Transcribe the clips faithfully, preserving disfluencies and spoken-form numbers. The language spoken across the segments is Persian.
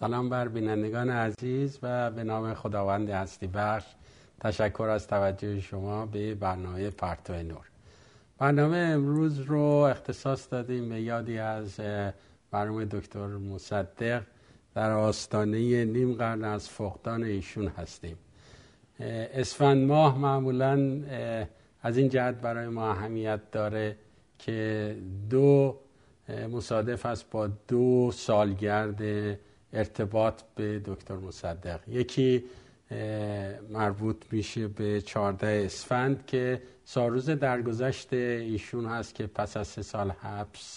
سلام بر بینندگان عزیز و به نام خداوند هستی بخش تشکر از توجه شما به برنامه پرتو نور. برنامه امروز رو اختصاص دادیم به یادی از مرحوم دکتر مصدق. در آستانه نیم قرن از فقدان ایشون هستیم. اسفند ماه معمولاً از این جهت برای ما اهمیت داره که دو مصادف است با دو سالگرد ارتباط به دکتر مصدق. یکی مربوط میشه به چهاردهم اسفند که سالروز درگذشت ایشون هست که پس از سه سال حبس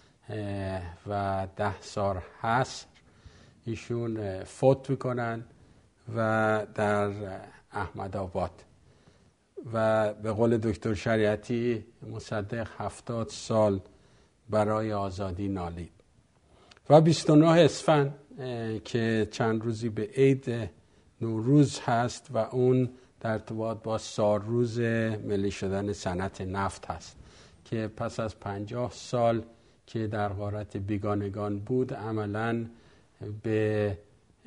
و ده سال حبس ایشون فوت میکنن و در احمد آباد و به قول دکتر شریعتی مصدق هفتاد سال برای آزادی نالید. و بیست و نه اسفند که چند روزی به عید نوروز هست و اون در ارتباط با سالروز ملی شدن صنعت نفت هست که پس از پنجاه سال که در غارت بیگانگان بود عملاً به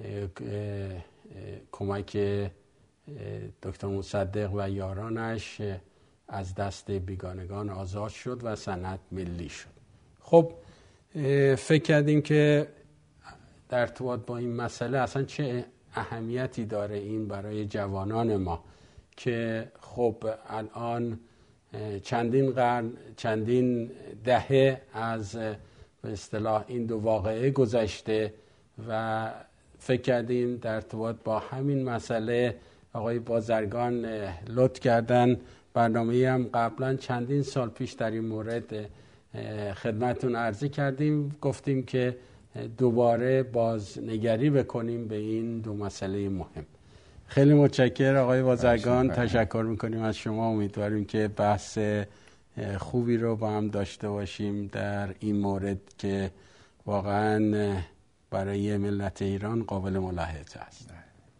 کمک دکتر مصدق و یارانش از دست بیگانگان آزاد شد و صنعت ملی شد. خب فکر کردیم که در ارتباط با این مسئله اصلا چه اهمیتی داره این برای جوانان ما که خب الان چندین قرن چندین دهه از به اصطلاح این دو واقعه گذشته و فکر کردیم در ارتباط با همین مسئله آقای بازرگان لطف کردن برنامه هم قبلا چندین سال پیش در این مورد خدمتون عرضی کردیم. گفتیم که دوباره بازنگری بکنیم به این دو مسئله مهم. خیلی متشکرم آقای بازرگان، تشکر میکنیم از شما. امیدواریم که بحث خوبی رو با هم داشته باشیم در این مورد که واقعا برای ملت ایران قابل ملاحظه است.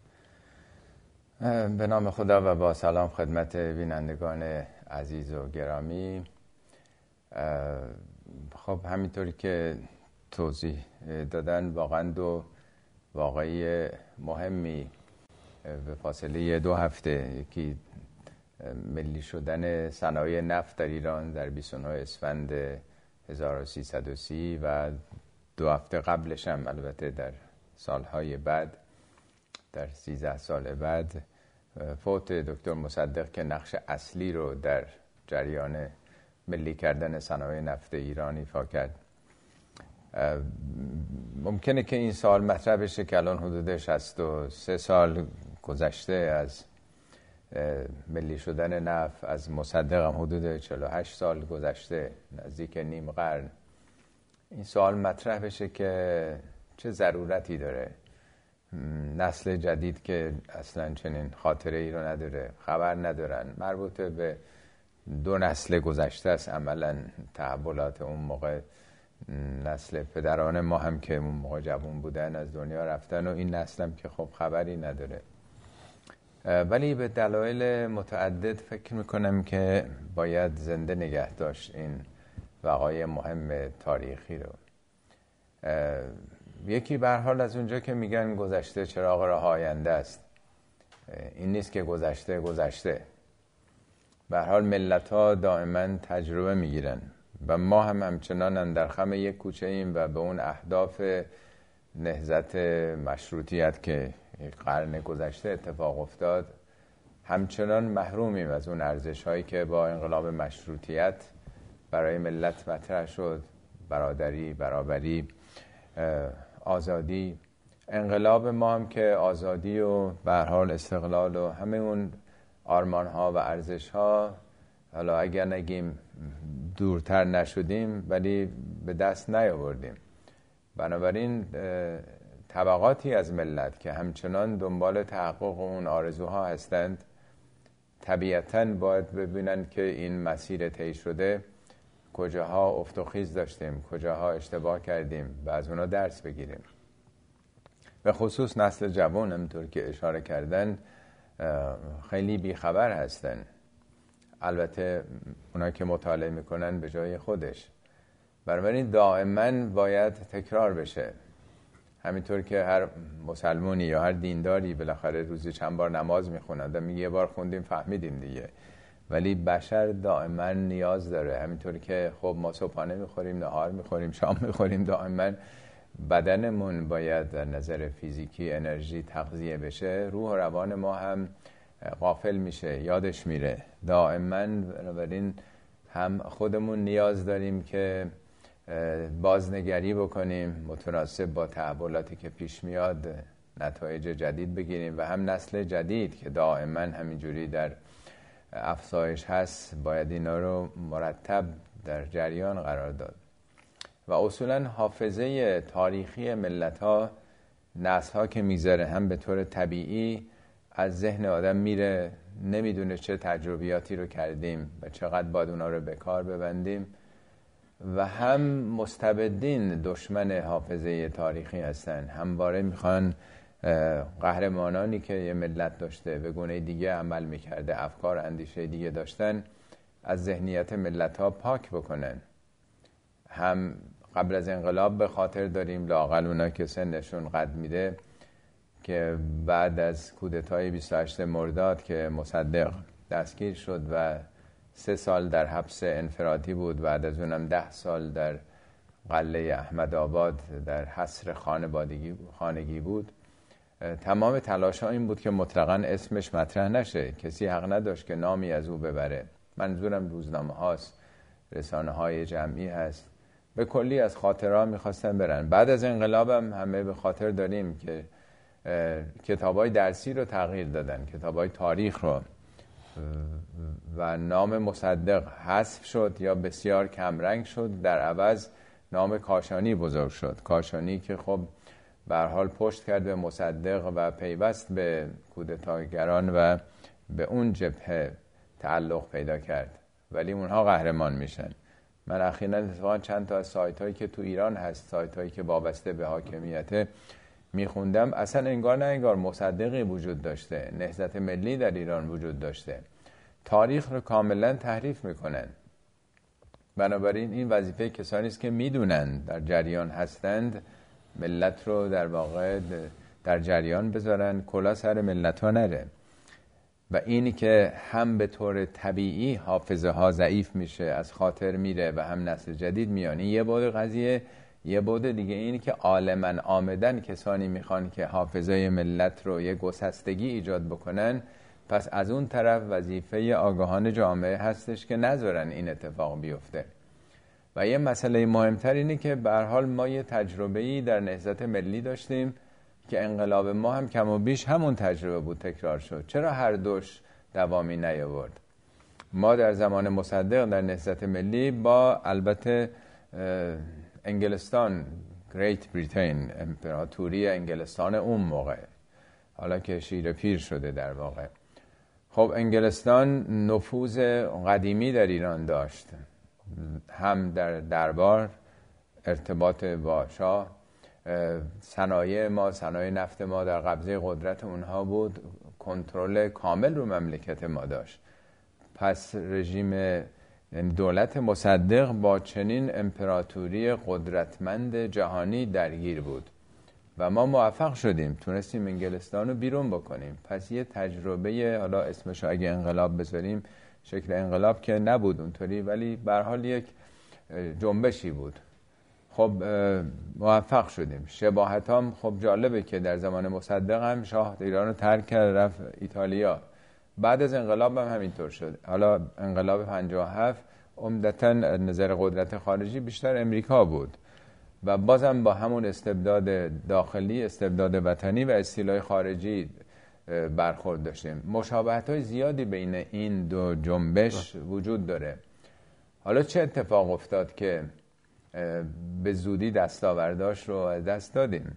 به نام خدا و با سلام خدمت بینندگان عزیز و گرامی. خب همینطوری که توضیح دادن واقعا دو واقعی مهمی به فاصله دو هفته، یکی ملی شدن صنایع نفت در ایران در بیست و نه اسفند هزار و سیصد و سی و دو هفته قبلش هم البته در سالهای بعد در سیزده سال بعد فوت دکتر مصدق که نقش اصلی رو در جریان ملی کردن صنایع نفت ایران ایفا کرد. ممکنه که این سال مطرح بشه که الان حدود شصت و سه سال گذشته از ملی شدن نفت، از مصدق هم حدود چهل و هشت سال گذشته، نزدیک نیم قرن. این سوال مطرح بشه که چه ضرورتی داره نسل جدید که اصلا چنین خاطره ای رو نداره، خبر ندارن، مربوطه به دو نسل گذشته است عملا تحولات اون موقع. نسل پدران ما هم که اون موقع جوان بودن از دنیا رفتن و این نسل هم که خب خبری نداره. ولی به دلایل متعدد فکر میکنم که باید زنده نگه داشت این وقایع مهم تاریخی رو. یکی به هر حال از اونجا که میگن گذشته چراغ راه آینده است، این نیست که گذشته گذشته. به هر حال ملت‌ها دائما تجربه میگیرن و ما هم همچنان اندر خم یک کوچه ایم و به اون اهداف نهضت مشروطیت که قرن گذشته اتفاق افتاد همچنان محرومیم از اون ارزش‌هایی که با انقلاب مشروطیت برای ملت مطرح شد: برادری، برابری، آزادی. انقلاب ما هم که آزادی و به هر حال استقلال و همه اون آرمان‌ها و ارزش‌ها، حالا اگر نگیم دورتر نشدیم ولی به دست نیاوردیم. بنابراین طبقاتی از ملت که همچنان دنبال تحقق اون آرزوها هستند طبیعتاً باید ببینن که این مسیر طی شده کجاها افت و خیز داشتیم، کجاها اشتباه کردیم و از اونا درس بگیریم. به خصوص نسل جوان همونطور که اشاره کردن خیلی بیخبر هستن. البته اونا که مطالعه میکنن به جای خودش. بنابراین دائما باید تکرار بشه. همینطور که هر مسلمانی یا هر دینداری بالاخره روزی چند بار نماز میخونند و میگه یه بار خوندیم فهمیدیم دیگه، ولی بشر دائما نیاز داره. همینطور که خب ما صبحانه میخوریم، نهار میخوریم، شام میخوریم، دائما بدنمون باید در نظر فیزیکی انرژی تغذیه بشه، روح و روان ما هم غافل میشه، یادش میره دائما. بنابراین هم خودمون نیاز داریم که بازنگری بکنیم متناسب با تحولاتی که پیش میاد، نتایج جدید بگیریم، و هم نسل جدید که دائما همینجوری در افزایش هست باید اینا رو مرتب در جریان قرار داد. و اصولا حافظه تاریخی ملت ها، نسل ها که میذاره، هم به طور طبیعی از ذهن آدم میره، نمیدونه چه تجربیاتی رو کردیم و چقدر باید اونا رو به کار ببندیم، و هم مستبدین دشمن حافظه تاریخی هستن، همواره میخوان قهرمانانی که یه ملت داشته به گونه دیگه عمل میکرده، افکار اندیشه دیگه داشتن، از ذهنیت ملت ها پاک بکنن. هم قبل از انقلاب به خاطر داریم، لااقل اونا که سنشون قد میده، که بعد از کودتای بیست و هشتم مرداد که مصدق دستگیر شد و سه سال در حبس انفرادی بود، بعد از اونم ده سال در قلعه احمدآباد در حصر خانگی بود، تمام تلاش ها این بود که مطلقاً اسمش مطرح نشه، کسی حق نداشت که نامی از او ببره. منظورم روزنامه هاست، رسانه های جمعی هست، به کلی از خاطرها میخواستن برن. بعد از انقلابم همه به خاطر داریم که کتابای درسی رو تغییر دادن، کتابای تاریخ رو، و نام مصدق حذف شد یا بسیار کمرنگ شد، در عوض نام کاشانی بزرگ شد. کاشانی که خب به هر حال پشت کرد به مصدق و پیوست به کودتاگران و به اون جبهه تعلق پیدا کرد، ولی اونها قهرمان میشن. من اخیراً اتفاقاً چند تا از سایت هایی که تو ایران هست، سایت هایی که وابسته به حاکمیت، میخوندم، اصلا انگار نه انگار مصدقی وجود داشته، نهضت ملی در ایران وجود داشته، تاریخ رو کاملا تحریف میکنن. بنابراین این وظیفه کسانی است که میدونن در جریان هستند، ملت رو در واقع در جریان بذارن، کلا سر ملت ها نره. و اینی که هم به طور طبیعی حافظه ها ضعیف میشه، از خاطر میره، و هم نسل جدید میانی، یه بود قضیه. یه بود دیگه اینی که عالماً آمدن کسانی میخوان که حافظه ملت رو یه گسستگی ایجاد بکنن، پس از اون طرف وظیفه آگاهان جامعه هستش که نذارن این اتفاق بیفته. و یه مسئله مهمتر اینه که به هر حال ما یه تجربه‌ای در نهضت ملی داشتیم که انقلاب ما هم کم و بیش همون تجربه بود، تکرار شد. چرا هر دوش دوامی نیاورد؟ ما در زمان مصدق در نهضت ملی با البته انگلستان، گریت بریتین، امپراتوری انگلستان اون موقع، حالا که شیر پیر شده در واقع، خب انگلستان نفوذ قدیمی در ایران داشت، هم در دربار، ارتباط با شاه، صنایع ما، صنایع نفت ما در قبضه قدرت اونها بود، کنترل کامل رو مملکت ما داشت. پس رژیم، یعنی دولت مصدق با چنین امپراتوری قدرتمند جهانی درگیر بود و ما موفق شدیم، تونستیم انگلستان رو بیرون بکنیم. پس یه تجربه، حالا اسمش اگه انقلاب بذاریم، شکل انقلاب که نبود اونطوری، ولی به هر حال یک جنبشی بود. خب موفق شدیم. شباهت هم خب جالبه که در زمان مصدق هم شاه ایران رو ترک کرد، رفت ایتالیا. بعد از انقلاب هم همینطور شد. حالا انقلاب پنجاه و هفت عمدتاً نظر قدرت خارجی بیشتر امریکا بود و بازم با همون استبداد داخلی، استبداد وطنی و استیلای خارجی برخورد داشتیم. مشابهت‌های زیادی بین این دو جنبش وجود داره. حالا چه اتفاق افتاد که به زودی دستاورداش رو از دست دادیم؟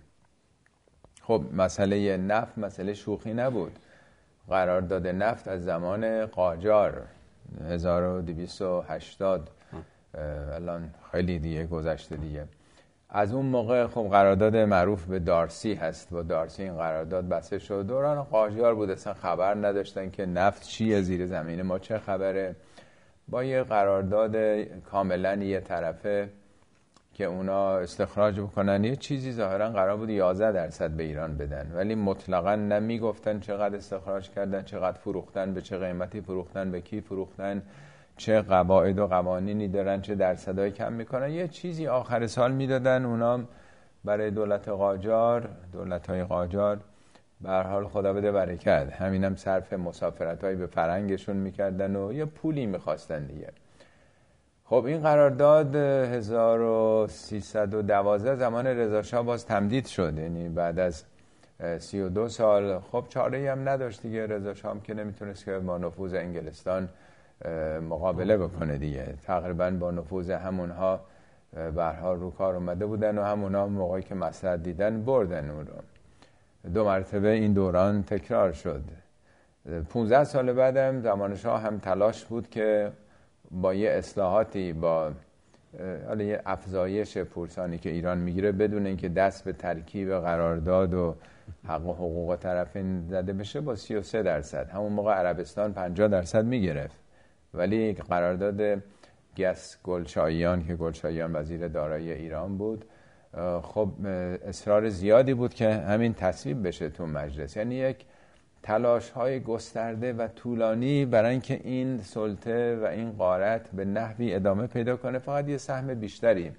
خب مسئله نفت مسئله شوخی نبود. قرارداد نفت از زمان قاجار هزار و دویست و هشتاد، الان خیلی دیگه گذشته دیگه. از اون موقع خب قرارداد معروف به دارسی هست، با دارسی این قرارداد بسته شد. دوران قاجار بود، اصلا خبر نداشتن که نفت چیه، زیر زمین ما چه خبره. با یه قرارداد کاملا یه طرفه که اونا استخراج بکنن. یه چیزی ظاهرا قرار بود یازده درصد به ایران بدن، ولی مطلقا نمیگفتن چقدر استخراج کردن، چقدر فروختن، به چه قیمتی فروختن، به کی فروختن، چه قواعد و قوانینی دارن، چه درصدای کم میکنن. یه چیزی آخر سال میدادن اونا برای دولت قاجار، دولت‌های قاجار. به هر حال خدا بده برکت، همینم صرف مسافرت‌های به فرنگشون میکردن و یه پولی میخواستن دیگه. خب این قرارداد هزار و سیصد و دوازده زمان رضا شاه باز تمدید شد، یعنی بعد از سی و دو سال. خب چاره‌ای هم نداشت دیگه، رضا شاه هم که نمیتونست که با نفوذ انگلستان مقابله بکنه دیگه. تقریبا با نفوذ همونها به هر حال رو کار اومده بودن و همونها موقعی که مصلحت دیدن بردن اون رو. دو مرتبه این دوران تکرار شد. پونزده سال بعدم زمان شاه هم تلاش بود که با یه اصلاحاتی، با حالا یه افزایش پورسانی که ایران میگیره بدون اینکه دست به ترکیب قرارداد و حق و حقوق طرفین زده بشه، با سی و سه درصد، همون موقع عربستان پنجاه درصد میگرفت، ولی قرارداد گس گلشاییان که گلشاییان وزیر دارایی ایران بود، خب اصرار زیادی بود که همین تصویب بشه تو مجلس. یعنی یک تلاش های گسترده و طولانی برای اینکه این سلطه و این غارت به نحوی ادامه پیدا کنه، فقط یه سهم بیشتری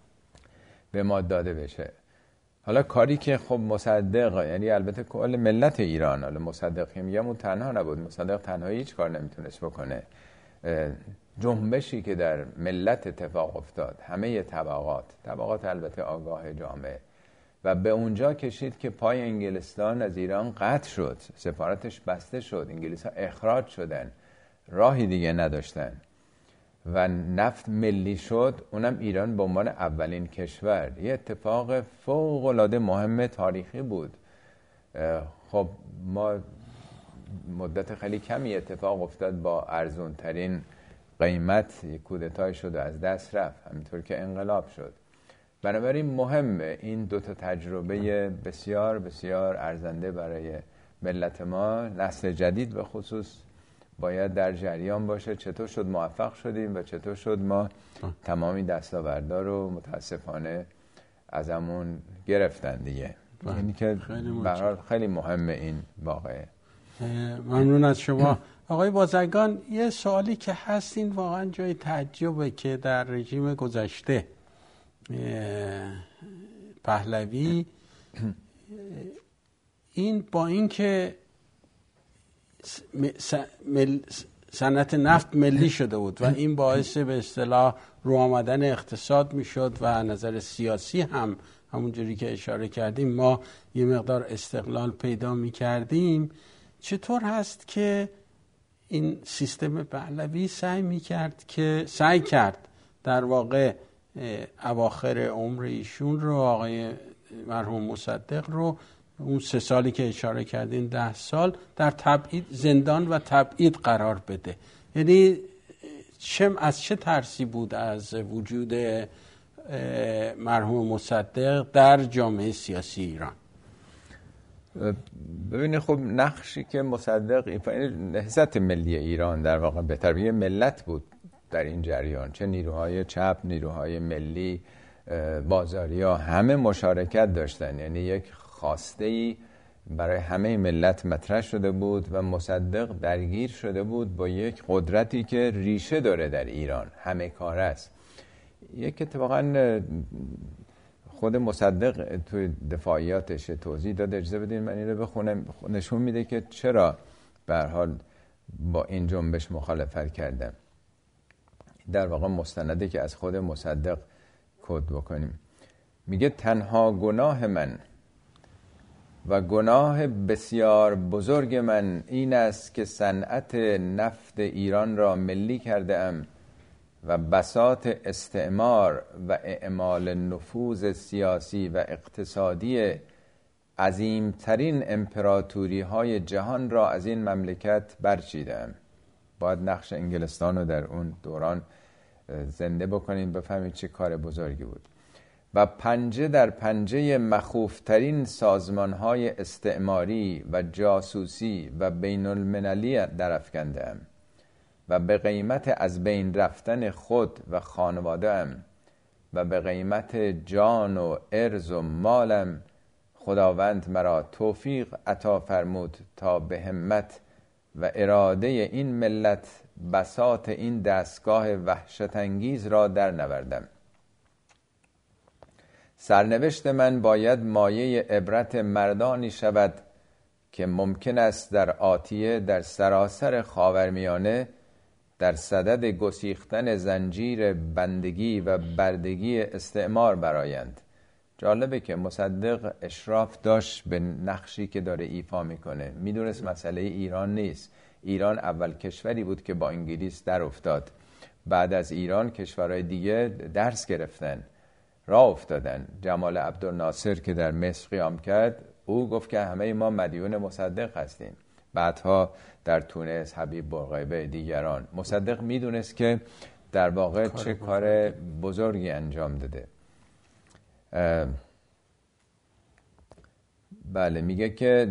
به ما داده بشه. حالا کاری که خب مصدق، یعنی البته کل ملت ایران، حالا مصدق که میگم اون تنها نبود، مصدق تنهایی هیچ کار نمیتونست بکنه. جنبشی که در ملت اتفاق افتاد، همه طبقات طبقات البته آگاه جامعه، و به اونجا کشید که پای انگلستان از ایران قطع شد، سفارتش بسته شد، انگلیس ها اخراج شدن، راهی دیگه نداشتن و نفت ملی شد. اونم ایران به عنوان اولین کشور. یه اتفاق فوق العاده مهم تاریخی بود. خب ما مدت خیلی کمی اتفاق افتاد با ارزون ترین قیمت یک کودتای شد و از دست رفت، همینطور که انقلاب شد. بنابراین مهمه این دوتا تجربه بسیار بسیار ارزنده برای ملت ما. نسل جدید به خصوص باید در جریان باشه چطور شد موفق شدیم و چطور شد ما تمامی دستاوردها رو متاسفانه ازمون گرفتن دیگه. یعنی که به هر حال خیلی مهمه این واقعه. ممنون از شما آقای بازرگان. یه سوالی که هست، این واقعا جای تعجبه که در رژیم گذشته پهلوی، این با اینکه صنعت نفت ملی شده بود و این باعث به اصطلاح رو آمدن اقتصاد میشد و نظر سیاسی هم همونجوری که اشاره کردیم ما یه مقدار استقلال پیدا میکردیم، چطور هست که این سیستم پهلوی سعی میکرد که سعی کرد در واقع اواخر عمر ایشون رو، آقای مرحوم مصدق رو، اون سه سالی که اشاره کردین، ده سال در تبعید، زندان و تبعید قرار بده؟ یعنی چه از چه ترسی بود از وجود مرحوم مصدق در جامعه سیاسی ایران؟ ببینید خب نقشی که مصدق، نهضت ملی ایران در واقع به تربیه ملت بود در این جریان، چه نیروهای چپ، نیروهای ملی، بازاریا، همه مشارکت داشتن. یعنی یک خواسته‌ای برای همه ملت مطرح شده بود و مصدق درگیر شده بود با یک قدرتی که ریشه داره در ایران، همه کاره است. یک اتفاقا خود مصدق توی دفاعیاتش توضیح داد، اجازه بدین من اینو بخونم، نشون میده که چرا به هر حال با این جنبش مخالفت کردم. در واقع مستنده که از خود مصدق کد بکنیم. میگه تنها گناه من و گناه بسیار بزرگ من این است که صنعت نفت ایران را ملی کرده ام و بساط استعمار و اعمال نفوذ سیاسی و اقتصادی عظیمترین امپراتوری های جهان را از این مملکت برچیدم. باید نقش انگلستان رو در اون دوران زنده بکنیم بفهمید چه کار بزرگی بود. و پنجه در پنجه مخوفترین سازمانهای استعماری و جاسوسی و بین المللی در افکندم و به قیمت از بین رفتن خود و خانواده‌ام و به قیمت جان و عرض و مالم خداوند مرا توفیق عطا فرمود تا به همت و اراده این ملت بساط این دستگاه وحشت انگیز را در نوردم. سرنوشت من باید مایه عبرت مردانی شود که ممکن است در آتیه در سراسر خاورمیانه در صدد گسیختن زنجیر بندگی و بردگی استعمار برآیند. جالبه که مصدق اشراف داشت به نقشی که داره ایفا میکنه. میدونست مسئله ایران نیست. ایران اول کشوری بود که با انگلیس در افتاد. بعد از ایران کشورهای دیگه درس گرفتن، راه افتادن. جمال عبدالناصر که در مصر قیام کرد، او گفت که همه ما مدیون مصدق هستیم. بعدها در تونس حبیب بورقیبه، دیگران. مصدق میدونست که در واقع چه کار بزرگی انجام داده. بله، میگه که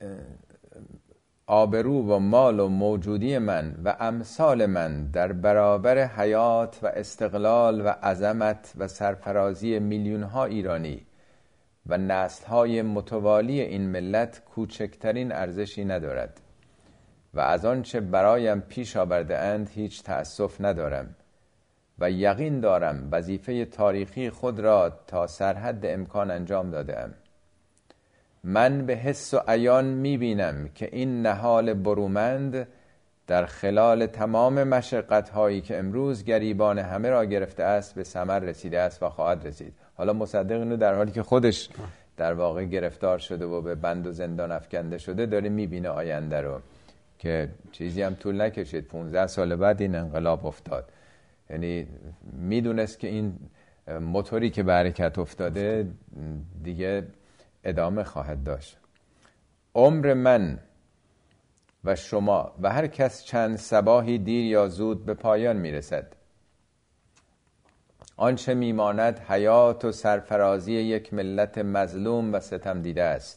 آبرو و مال و موجودی من و امثال من در برابر حیات و استقلال و عظمت و سرفرازی میلیون ها ایرانی و نسل های متوالی این ملت کوچکترین ارزشی ندارد و از آن چه برایم پیش آورده اند هیچ تأسف ندارم و یقین دارم وظیفه تاریخی خود را تا سرحد امکان انجام دادم. من به حس و عیان میبینم که این نهال برومند در خلال تمام مشقت هایی که امروز گریبان همه را گرفته است به ثمر رسیده است و خواهد رسید. حالا مصدق اینو در حالی که خودش در واقع گرفتار شده و به بند و زندان افکنده شده داره میبینه آینده رو، که چیزی هم طول نکشید، پونزده سال بعد این انقلاب افتاد. یعنی میدونست که این موتوری که به حرکت افتاده دیگه ادامه خواهد داشت. عمر من و شما و هر کس چند صباحی دیر یا زود به پایان میرسد. آنچه میماند حیات و سرفرازی یک ملت مظلوم و ستم دیده است.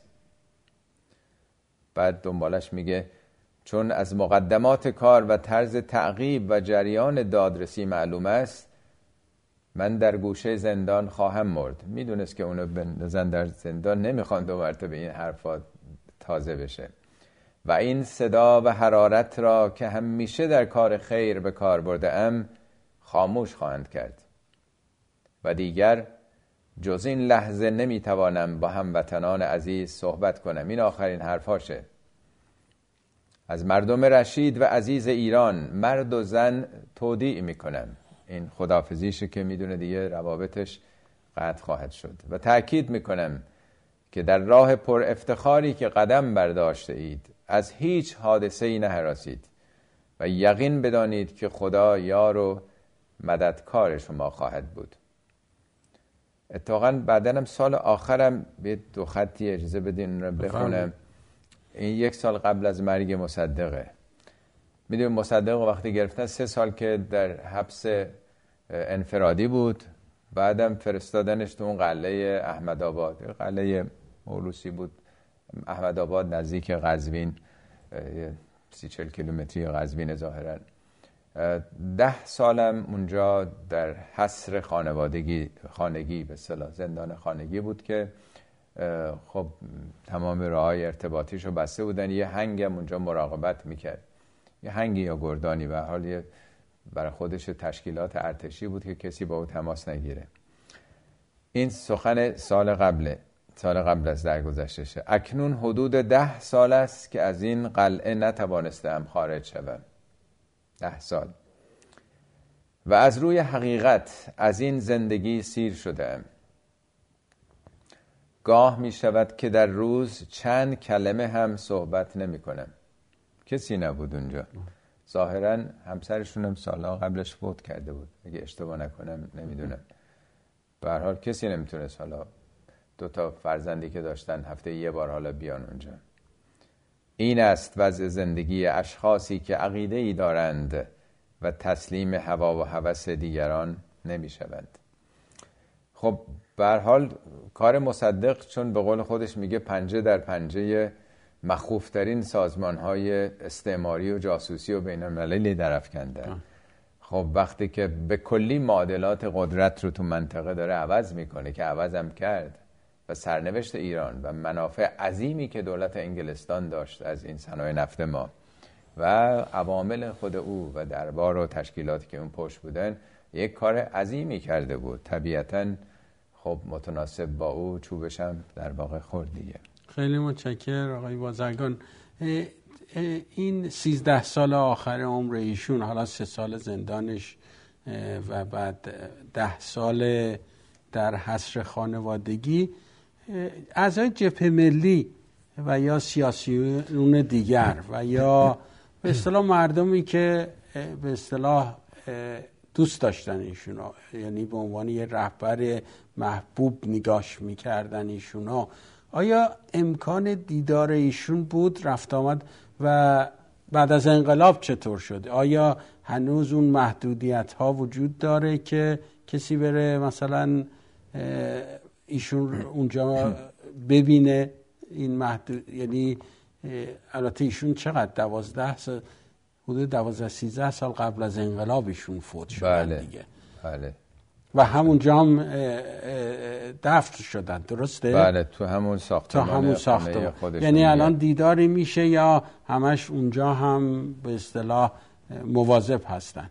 بعد دنبالش میگه چون از مقدمات کار و طرز تعقیب و جریان دادرسی معلوم است، من در گوشه زندان خواهم مرد. میدونست که اونو بندازن در زندان، نمیخوان دو مرتبه این حرفات تازه بشه. و این صدا و حرارت را که همیشه در کار خیر به کار برده ام خاموش خواهند کرد و دیگر جز این لحظه نمیتوانم با هموطنان عزیز صحبت کنم. این آخرین حرفاشه. از مردم رشید و عزیز ایران مرد و زن تودیع میکنم. این خداحافظیشه که میدونه دیگه روابطش قطع خواهد شد. و تأکید میکنم که در راه پر افتخاری که قدم برداشته اید از هیچ حادثه‌ای نهراسید و یقین بدانید که خدا یار و مددکار شما خواهد بود. اتفاقا بعدنم سال آخرم به دو خطی اجازه بدین رو بخونم. این یک سال قبل از مرگ مصدقه. میدونیم مصدق وقتی گرفتن سه سال که در حبس انفرادی بود، بعدم فرستادنش تو اون قلعه احمدآباد، قلعه موروثی بود احمدآباد نزدیک قزوین، سی چل کیلومتری قزوین ظاهرا. ده سالم اونجا در حصر خانوادگی خانگی به اصطلاح زندان خانگی بود که خب تمام راههای ارتباطیشو بسته بودن. یه هنگم اونجا مراقبت میکرد، یه هنگی یا گردانی، و حال برای خودش تشکیلات ارتشی بود که کسی با او تماس نگیره. این سخن سال قبله، سال قبل از درگذشتشه. اکنون حدود ده سال است که از این قلعه نتوانستم خارج شوم. ده سال. و از روی حقیقت از این زندگی سیر شدم. گاه می شود که در روز چند کلمه هم صحبت نمی کنم. کسی نبود اونجا. ظاهرا همسرشون هم سالها قبلش فوت کرده بود، اگه اشتباه نکنم، نمیدونم. به هر حال کسی نمیتونست حالا دو تا فرزندی که داشتن هفته یه بار حالا بیان اونجا. این است وضع زندگی اشخاصی که عقیده ای دارند و تسلیم هوا و هوس دیگران نمیشوند. خب به هر حال کار مصدق، چون به قول خودش میگه پنجه در پنجه مخوفترین سازمان‌های استعماری و جاسوسی و بین‌المللی درافکنده. خب وقتی که به کلی معادلات قدرت رو تو منطقه داره عوض میکنه که عوضم کرد و سرنوشت ایران و منافع عظیمی که دولت انگلستان داشت از این صنایع نفت ما و عوامل خود او و دربار و تشکیلاتی که اون پشت بودن یک کار عظیمی کرده بود، طبیعتاً خب متناسب با او چوبش هم در واقع خورد دیگه. خیلی متشکرم آقای بازرگان. این سیزده سال آخر عمر ایشون، حالا سه سال زندانش و بعد ده سال در حصر خانوادگی، اعضای جبهه ملی و یا سیاسیون دیگر و یا به اصطلاح مردمی که به اصطلاح دوست داشتن ایشونا، یعنی به عنوان یه رهبر محبوب نگاش میکردن ایشونا، آیا امکان دیدار ایشون بود رفت آمد؟ و بعد از انقلاب چطور شده؟ آیا هنوز اون محدودیت ها وجود داره که کسی بره مثلا ایشون اونجا ببینه این محدود؟ یعنی البته ایشون چقدر دوازده سال، حدود دوازده سیزده سال قبل از انقلاب ایشون فوت شدن. بله. دیگه بله. و همونجا هم دفن شدن، درسته؟ بله، تو همون ساختمان. تو همون ساختمان. یعنی الان دیداری میشه یا همش اونجا هم به اصطلاح مواظب هستن؟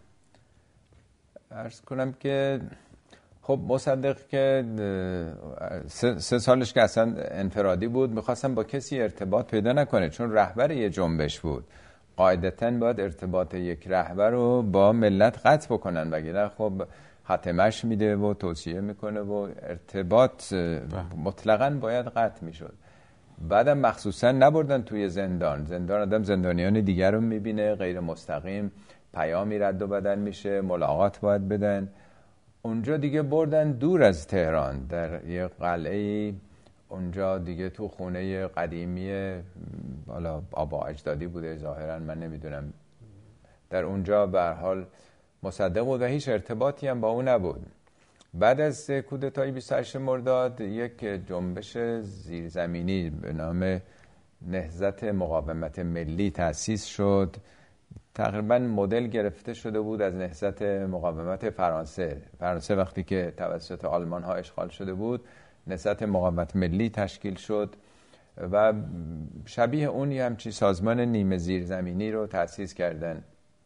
عرض کنم که خب مصدق که سه, سه سالش که اصلا انفرادی بود، میخواستم با کسی ارتباط پیدا نکنه چون رهبر یه جنبش بود. قاعدتاً باید ارتباط یک رهبر رو با ملت قطع بکنن، وگرنه خب خاتمش میده و توصیه میکنه و ارتباط مطلقاً باید قطع میشد. بعدم مخصوصاً نبردن توی زندان. زندان آدم زندانیان دیگر رو میبینه، غیر مستقیم پیامی رد و بدل میشه، ملاقات باید بدن. اونجا دیگه بردن دور از تهران در یه قلعه‌ای، اونجا دیگه تو خونه قدیمی بالا آبا اجدادی بوده ظاهراً، من نمیدونم، در اونجا به هر حال مصدق بود و هیچ ارتباطی هم با اون نبود. بعد از کودتای بیست و هشت مرداد یک جنبش زیرزمینی به نام نهضت مقاومت ملی تأسیس شد. تقریبا مدل گرفته شده بود از نهضت مقاومت فرانسه. فرانسه وقتی که توسط آلمان ها اشغال شده بود، نهضت مقاومت ملی تشکیل شد و شبیه اون یه همچی سازمان نیمه زیرزمینی رو تأسیس کردن.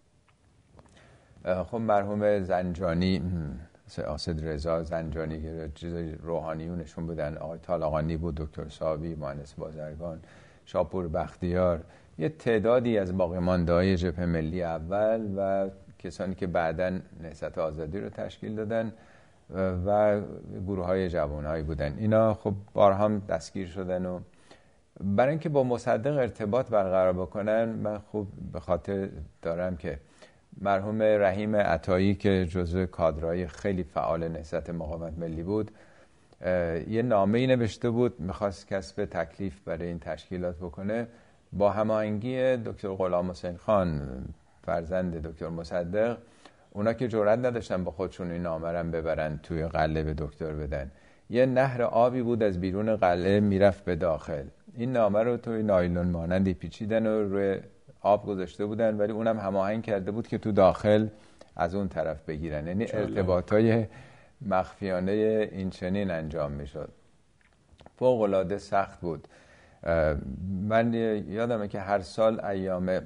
خب مرحوم زنجانی، آسد رضا زنجانی که چیزای روحانیونشون بودن، آقای طالقانی بود، دکتر صاحبی، مهندس بازرگان، شاپور بختیار، یه تعدادی از باقی مانده‌های جبهه ملی اول و کسانی که بعداً نهضت آزادی رو تشکیل دادن و گروه‌های جوان‌هایی بودن. اینا خب بارها دستگیر شدن و برای اینکه با مصدق ارتباط برقرار بکنن، من خوب به خاطر دارم که مرحوم رحیم عطایی که جزو کادرهای خیلی فعال نهضت مقاومت ملی بود، یه نامه‌ای نوشته بود، می‌خواست کسب تکلیف برای این تشکیلات بکنه. با هماهنگی دکتر غلام حسین خان فرزند دکتر مصدق، اونا که جرئت نداشتن با خودشون این نامه رو ببرن توی قلعه به دکتر بدن، یه نهر آبی بود از بیرون قلعه میرفت به داخل. این نامه رو توی نایلون مانندی پیچیدن و روی آب گذاشته بودن، ولی اونم هماهنگ کرده بود که تو داخل از اون طرف بگیرن. یعنی ارتباطای مخفیانه این چنین انجام میشد. فوق العاده سخت بود. من یادمه که هر سال ایام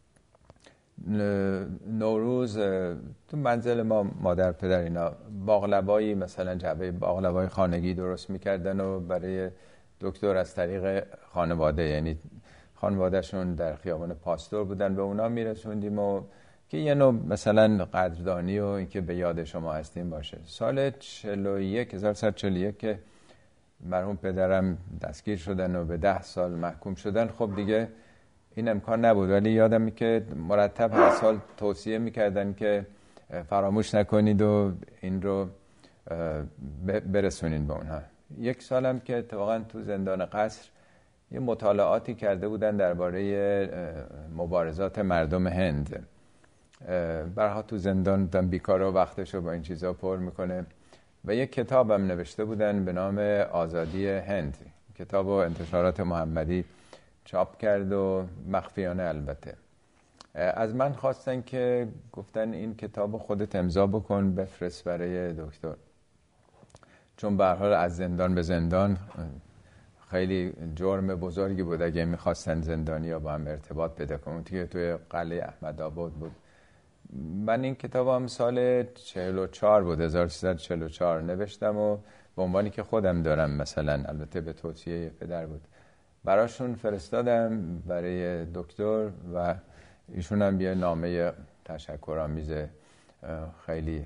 نوروز تو منزل ما مادر پدر اینا باقلوایی، مثلا جعبه باقلوای خانگی درست میکردن و برای دکتر از طریق خانواده، یعنی خانوادهشون در خیابان پاستور بودن، به اونا میرسوندیم و که یه نوع مثلا قدردانی و اینکه به یاد شما هستیم باشه. سال چهل و یک هزار و سیصد و چهل و یک که مرحوم پدرم دستگیر شدن و به ده سال محکوم شدن، خب دیگه این امکان نبود، ولی یادم که مرتب هر سال توصیه میکردن که فراموش نکنید و این رو برسونین به اونها. یک سالم که اتفاقا تو زندان قصر یه مطالعاتی کرده بودن درباره مبارزات مردم هند. برها تو زندان دم بیکاره و وقتشو با این چیزا پر میکنه و یک کتابم نوشته بودن به نام آزادی هند. کتاب و انتشارات محمدی چاپ کرد و مخفیانه البته. از من خواستن که گفتن این کتاب خودت امضا بکن بفرست برای دکتر، چون به هر حال از زندان به زندان خیلی جرم بزرگی بود اگه میخواستن زندانیا با هم ارتباط پیدا کنن که توی قلعه احمدآباد بود. من این کتابم سال چهل و چهار بود، هزار و سیصد و چهل و چهار نوشتم و به عنوانی که خودم دارم، مثلا البته به توصیه پدر بود، براشون فرستادم برای دکتر و ایشون هم یه نامه تشکرآمیز خیلی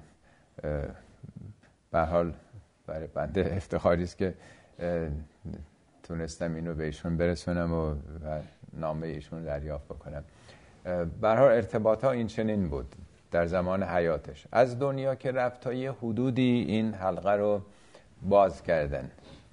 به هر حال برای بنده افتخاری است که تونستم اینو به ایشون برسونم و, و نامه ایشون دریافت بکنم. به هر حال ارتباط ها این چنین بود در زمان حیاتش. از دنیا که رفت تا یه حدودی این حلقه رو باز کردن.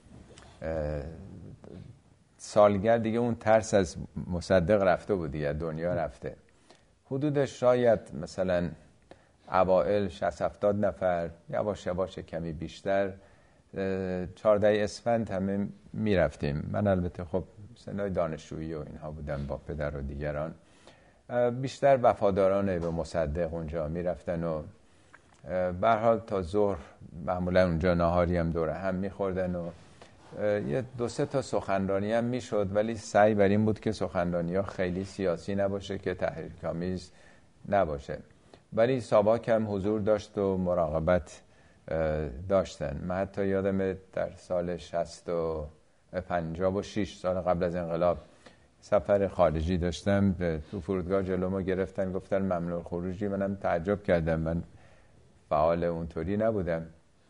سالگرد دیگه اون ترس از مصدق رفته بود دیگه، دنیا رفته. حدودش شاید مثلا اوائل شصت هفتاد نفر، یواش یواش کمی بیشتر، چهاردهم اسفند همه میرفتیم. من البته خب سنای دانشجویی و اینها بودم با پدر و دیگران، بیشتر وفاداران به مصدق اونجا میرفتن و به هر حال تا ظهر معمولا اونجا ناهاری هم دوره هم میخوردن و یه دو سه تا سخنرانی هم میشد، ولی سعی بر این بود که سخنرانی ها خیلی سیاسی نباشه که تحریک‌آمیز نباشه، ولی ساواک هم حضور داشت و مراقبت داشتن. من حتی یادم در سال شصت و پنجاه و شش، سال قبل از انقلاب، سفر خارجی داشتم، تو فرودگاه جلومو گرفتن گفتن ممنوع خروجی. منم تعجب کردم، من فعال اونطوری نبودم.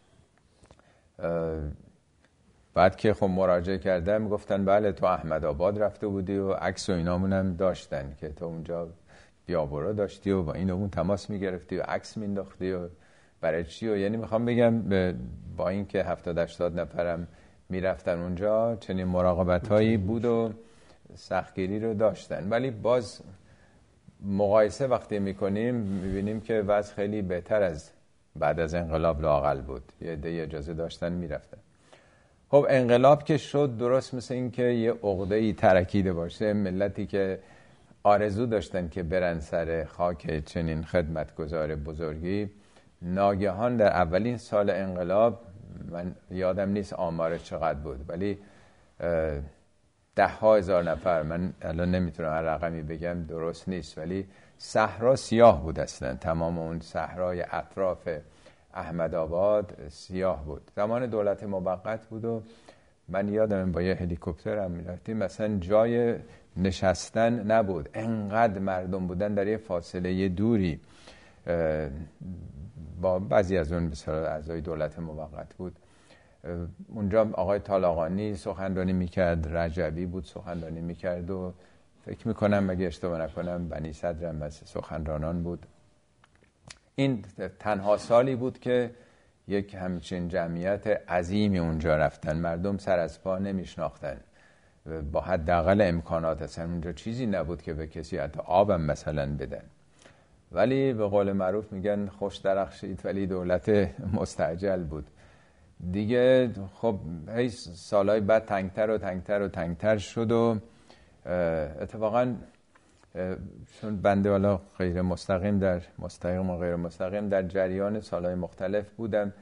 بعد که خب مراجعه کردم گفتن بله تو احمدآباد رفته بودی و عکس و اینامون هم داشتن که تو اونجا بیا برو داشتی و با این و اون تماس میگرفتی و عکس مینداختی و برای چی. و یعنی میخوام بگم با این که هفتاد هشتاد نفرم میرفتن اونجا، چنین مراقبت هایی بود و سختگیری رو داشتن، ولی باز مقایسه وقتی میکنیم میبینیم که وضع خیلی بهتر از بعد از انقلاب لااقل بود. یه عده اجازه داشتن میرفتن. خب انقلاب که شد، درست مثل این که یه عقده‌ای ترکیده باشه، ملتی که آرزو داشتن که برن سر خاک چنین خدمتگزار بزرگی، ناگهان در اولین سال انقلاب، من یادم نیست آمار چقدر بود، ولی ده ها هزار نفر، من الان نمیتونم هر رقمی بگم درست نیست، ولی صحرا سیاه بود اصلا، تمام اون صحرای اطراف احمدآباد سیاه بود. زمان دولت موقت بود و من یادم با یه هلیکوپتر هم میرفتیم، مثلا جای نشستن نبود، انقدر مردم بودن در یه فاصله دوری. با بعضی از اون مثلا اعضای دولت موقت بود. اونجا آقای طالقانی سخنرانی میکرد، رجبی بود سخنرانی میکرد و فکر میکنم مگه اشتباه نکنم بنی صدر هم از سخنرانان بود. این تنها سالی بود که یک همچین جمعیت عظیمی اونجا رفتن، مردم سر از پا نمیشناختن، با حداقل امکانات، اصلا اونجا چیزی نبود که به کسی حتی آبم مثلا بدن. ولی به قول معروف میگن خوش درخشید ولی دولت مستعجل بود دیگه. خب هی سالهای بعد تنگتر و تنگتر و تنگتر شد و اتفاقا چون بنده والا غیر مستقیم در مستقیم و غیر مستقیم در جریان سالهای مختلف بودم،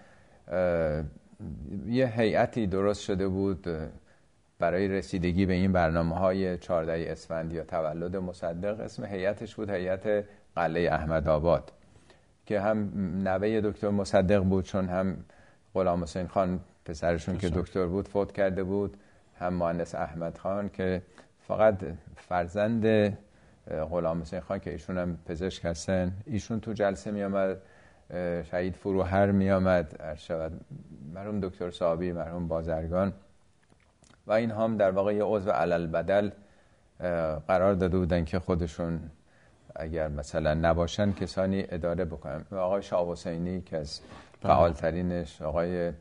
یه هیئتی درست شده بود برای رسیدگی به این برنامه‌های چهاردهم اسفند یا تولد مصدق. اسم هیئتش بود هیئت قلعه احمدآباد که هم نوه دکتر مصدق بود، چون هم غلام حسین خان پسرشون که دکتر بود فوت کرده بود، هم مهندس احمد خان که فقط فرزند غلام حسین خان که ایشون هم پزشک هستن، ایشون تو جلسه می آمد، شهید فروهر می آمد، ارشد مرحوم دکتر صابی، مرحوم بازرگان و این هم در واقع یه عضو علالبدل قرار داده بودن که خودشون اگر مثلا نباشن کسانی اداره بکنن. آقای شاه حسینی که از فعالترینش، آقای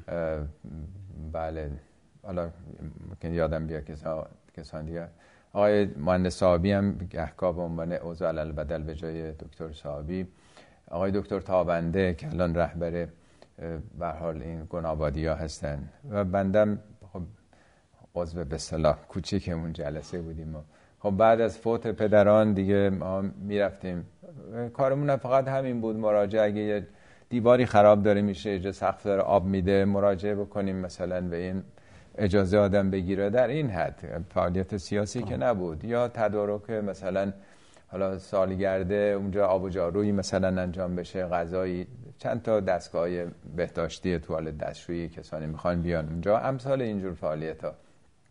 بله حالا ممکن یادم بیا کسان دیگه، آقای مهندس صاحبی هم گهگاه به عنوان عضو علالبدل به جای دکتر صاحبی، آقای دکتر تابنده که الان رهبر به هر حال این گنابادی‌ها هستن و بندم خب عضو به اصطلاح کوچیکمون جلسه بودیم و خب بعد از فوت پدران دیگه ما میرفتیم، کارمون فقط همین بود، مراجعه اگه یه دیواری خراب داره میشه، یه سقف داره آب میده، مراجعه بکنیم مثلا به این اجازه آدم بگیره، در این حد. فعالیت سیاسی که نبود. یا تدارک مثلا حالا سالگرده اونجا آب و جارویی مثلا انجام بشه، غذایی، چند تا دستگاه بهداشتی، توالت، دستشویی کسانی میخوان بیان اونجا، امثال اینجور فعالیت ها.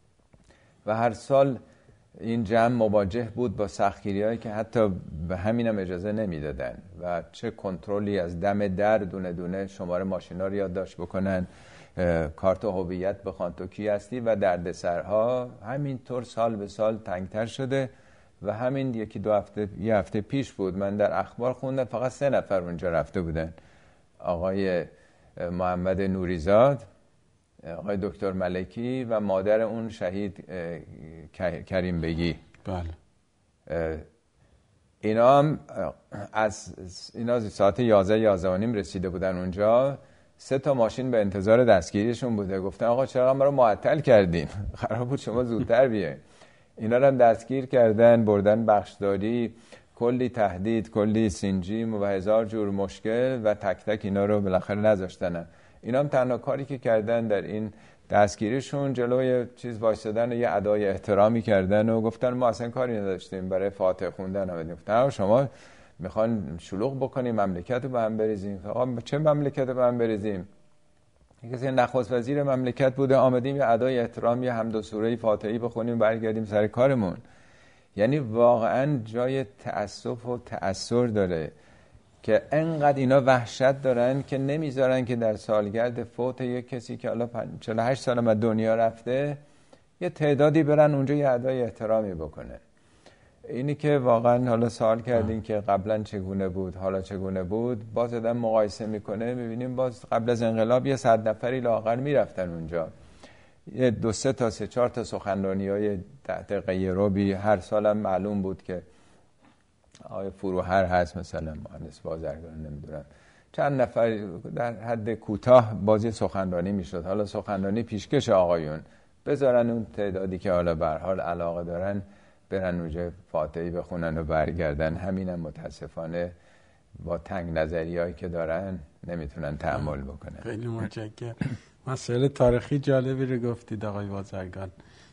و هر سال این جمع مواجه بود با سختگیری‌هایی که حتی به همینم اجازه نمیدادن و چه کنترلی از دم در دونه دونه شماره ماشینا رو یادداشت بکنن، کارت هویت بخوان تو کی هستی، و دردسرها همینطور سال به سال تنگتر شده. و همین یکی دو هفته یه هفته پیش بود من در اخبار خوندم فقط سه نفر اونجا رفته بودن، آقای محمد نوریزاد، آقای دکتر ملکی و مادر اون شهید کریم بگی. بله. اینا هم از اینا ساعت یازده یازده و نیم رسیده بودن اونجا، سه تا ماشین به انتظار دستگیریشون بوده. گفتن آقا چرا ما رو معطل کردین؟ قرار بود شما زودتر بیاین. اینا رو هم دستگیر کردن، بردن بخشداری، کلی تهدید، کلی سینجیم و هزار جور مشکل، و تک تک اینا رو بالاخره نذاشتن. اینا هم تنها کاری که کردن در این دستگیریشون جلوی چیز وایسادن و یه ادای احترامی کردن و گفتن ما اصلا کاری نداشتیم، برای فاتحه خوندن اومدیم. گفتن شما میخوان شلوغ بکنیم، مملکت رو به هم بریزیم. آقا چه مملکت رو به هم بریزیم؟ کسی نخست وزیر مملکت بوده، آمدیم یه ادای احترامی، حمد و سوره فاتحی بخونیم، برگردیم سر کارمون. یعنی واقعا جای تأسف و تأثر داره که انقدر اینا وحشت دارن که نمیذارن که در سالگرد فوت یک کسی که حالا چهل و هشت سال از دنیا رفته یه تعدادی برن اونجا یه ادای احترامی بکنه. اینی که واقعا حالا سوال کردین که قبلا چگونه بود، حالا چگونه بود، باز آدم مقایسه میکنه، میبینیم باز قبل از انقلاب یه صد نفری لااقل میرفتن اونجا، یه دو سه تا سه چهار تا سخنرانی‌های تحت غیروبی، هر سالم معلوم بود که آقای فروهر هست مثلا، مهندس بازرگان، نمیدونم چند نفر در حد کوتاه بازی سخنرانی میشد. حالا سخنرانی پیشکش آقایون بذارن اون تعدادی که حالا به هر حال علاقه دارن برن اونجا فاتحی بخونن و برگردن. همینم متاسفانه با تنگ نظریهایی که دارن نمیتونن تحمل بکنن. خیلی متشکرم. مسئله تاریخی جالبی رو گفتید آقای بازرگان.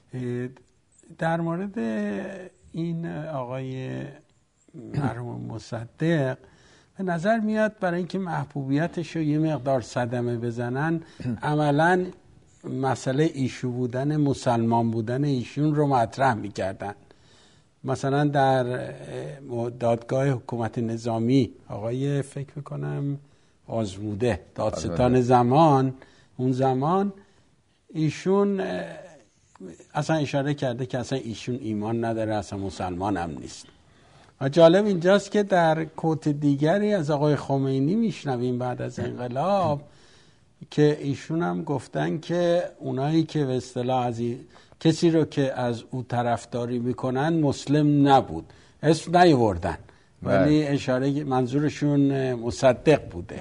در مورد این آقای مرحوم مصدق به نظر میاد برای اینکه محبوبیتش رو یه مقدار صدمه بزنن عملاً مسئله ایشو بودن، مسلمان بودن ایشون رو مطرح میکردن. مثلا در دادگاه حکومت نظامی آقای فکر میکنم آزموده، دادستان زمان، اون زمان ایشون اصلا اشاره کرده که اصلا ایشون ایمان نداره، اصلا مسلمان هم نیست. و جالب اینجاست که در کوت دیگری از آقای خمینی میشنویم بعد از انقلاب که ایشون هم گفتن که اونایی که به اصطلاح از کسی رو که از او طرفداری میکنن مسلم نبود، اسم نیاوردن ولی اشاره منظورشون مصدق بوده.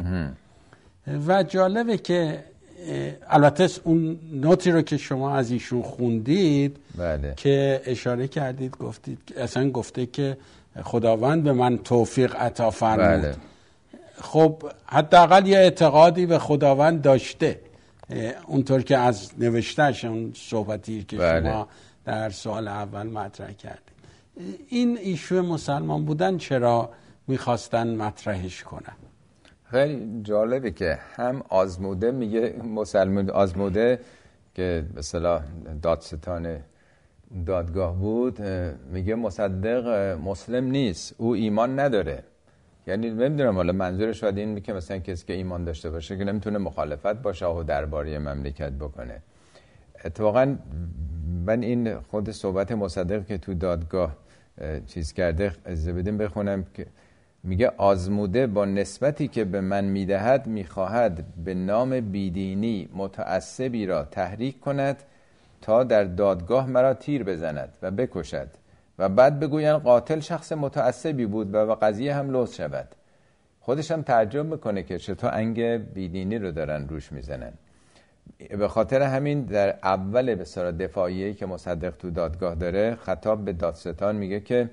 و جالبه که البته اون نوتی رو که شما از ایشون خوندید بله. که اشاره کردید گفتید اصلا گفته که خداوند به من توفیق عطا فرمود. بله. خب حداقل یه اعتقادی به خداوند داشته، اونطور که از نوشتهش اون صحبتی که بله. شما در سوال اول مطرح کردید. این ایشو مسلمان بودن چرا میخواستن مطرحش کنن؟ خیلی جالبه که هم آزموده میگه مسلمان آزموده که به اصطلاح دادستان دادگاه بود، میگه مصدق مسلم نیست، او ایمان نداره. یعنی نمیدونم حالا منظورش شاید این که مثلا کسی که ایمان داشته باشه که نمیتونه مخالفت با شاه و درباری مملکت بکنه. اتفاقا من این خود صحبت مصدق که تو دادگاه چیز کرده از بدیم بخونم که میگه آزموده با نسبتی که به من میدهد میخواهد به نام بیدینی متعصبی را تحریک کند تا در دادگاه مرا تیر بزند و بکشد و بعد بگوین قاتل شخص متعصبی بود و قضیه هم لوث شود. خودش هم تعجب میکنه که چطور انگ بیدینی رو دارن روش میزنن. به خاطر همین در اول بسیار دفاعیه‌ای که مصدق تو دادگاه داره خطاب به دادستان میگه که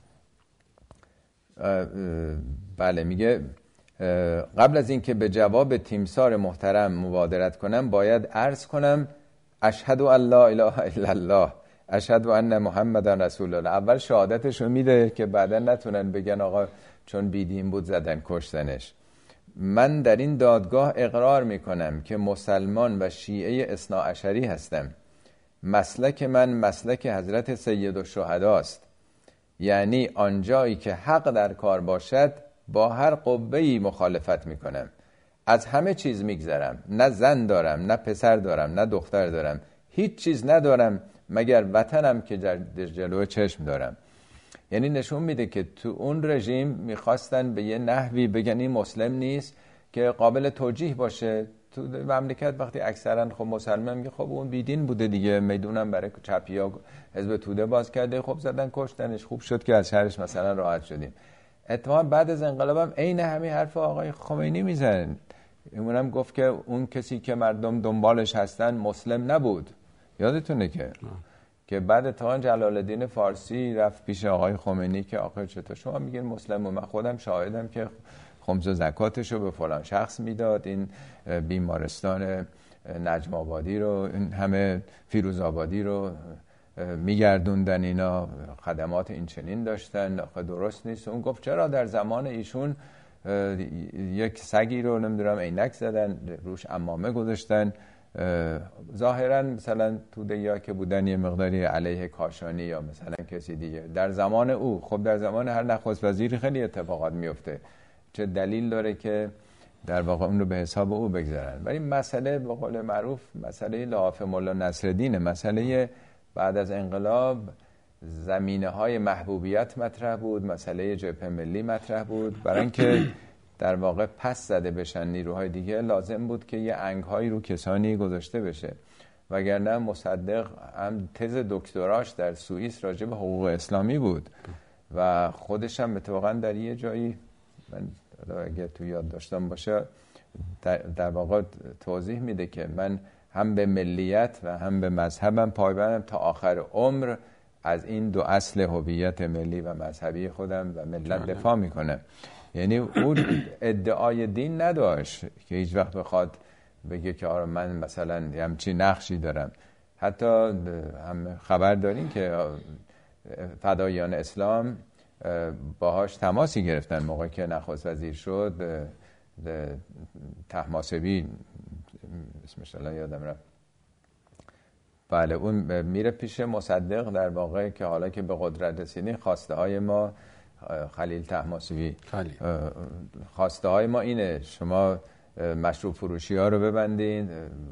بله میگه قبل از اینکه به جواب تیمسار محترم مبادرت کنم باید عرض کنم اشهد ان لا اله الا الله اشهد ان محمدا رسول الله. اول شهادتشو میده که بعدا نتونن بگن آقا چون بیدین بود زدن کشتنش. من در این دادگاه اقرار میکنم که مسلمان و شیعه اثناعشری هستم. مسلک من مسلک حضرت سید الشهدا است، یعنی آنجایی که حق در کار باشد با هر قوه‌ای مخالفت میکنم. از همه چیز میگذرم، نه زن دارم، نه پسر دارم، نه دختر دارم، هیچ چیز ندارم مگر وطنم که در جلوی چشم دارم. یعنی نشون میده که تو اون رژیم میخواستن به یه نحوی بگن این مسلم نیست که قابل توجیه باشه. تو مملکت وقتی اکثرا خب مسلمان میگه خب اون بیدین بوده دیگه، میدونم برای چپیا حزب توده باز کرده، خب زدن کشتنش، خوب شد که از شهرش مثلا راحت شدیم. اتفاقا بعد از انقلابم عین همین حرف آقای خمینی میزنن. اونم گفت که اون کسی که مردم دنبالش هستن مسلم نبود. یادتونه که که بعد تا جلال الدین فارسی رفت پیش آقای خمینی که آقا چطور شما میگین مسلم؟ و من خودم شاهدم که خمس و زکاتشو به فلان شخص میداد، این بیمارستان نجم آبادی رو، این همه فیروز آبادی رو میگردوندن، اینا خدمات این چنین داشتن، آخه درست نیست. اون گفت چرا در زمان ایشون یک سگی رو نمیدونم عینک زدن، روش عمامه گذاشتن، ظاهرا مثلا توده یا که بودن یه مقداری علیه کاشانی یا مثلا کسی دیگه در زمان او. خب در زمان هر نخست وزیری خیلی اتفاقات میفته، چه دلیل داره که در واقع اون رو به حساب او بگذارن؟ ولی مسئله به قول معروف مسئله لحاف مولا نصرالدین، مسئله بعد از انقلاب زمینه های محبوبیت مطرح بود، مسئله جبهه ملی مطرح بود. برای اینکه در واقع پس زده بشن نیروهای دیگه لازم بود که یه انگهایی رو کسانی گذاشته بشه، وگرنه مصدق هم تز دکتراش در سوئیس راجع به حقوق اسلامی بود و خودش هم اتفاقا در یه جایی، من اگه تو یاد داشتم باشه، در, در واقع توضیح میده که من هم به ملیت و هم به مذهبم پایبندم تا آخر عمر، از این دو اصل هویت ملی و مذهبی خودم و ملت دفاع میکنم. یعنی اون ادعای دین نداشت که هیچ وقت بخواد بگه که آره من مثلا همچی نقشی دارم. حتی هم خبر دارین که فدایان اسلام باهاش تماسی گرفتن موقعی که نخست وزیر شد، طهماسبی اسمش الان یادم رفت، بله اون میره پیش مصدق در واقع که حالا که به قدرت رسیدین خواسته های ما، خلیل طهماسبی خواسته های ما اینه شما مشروب فروشی ها رو ببندین،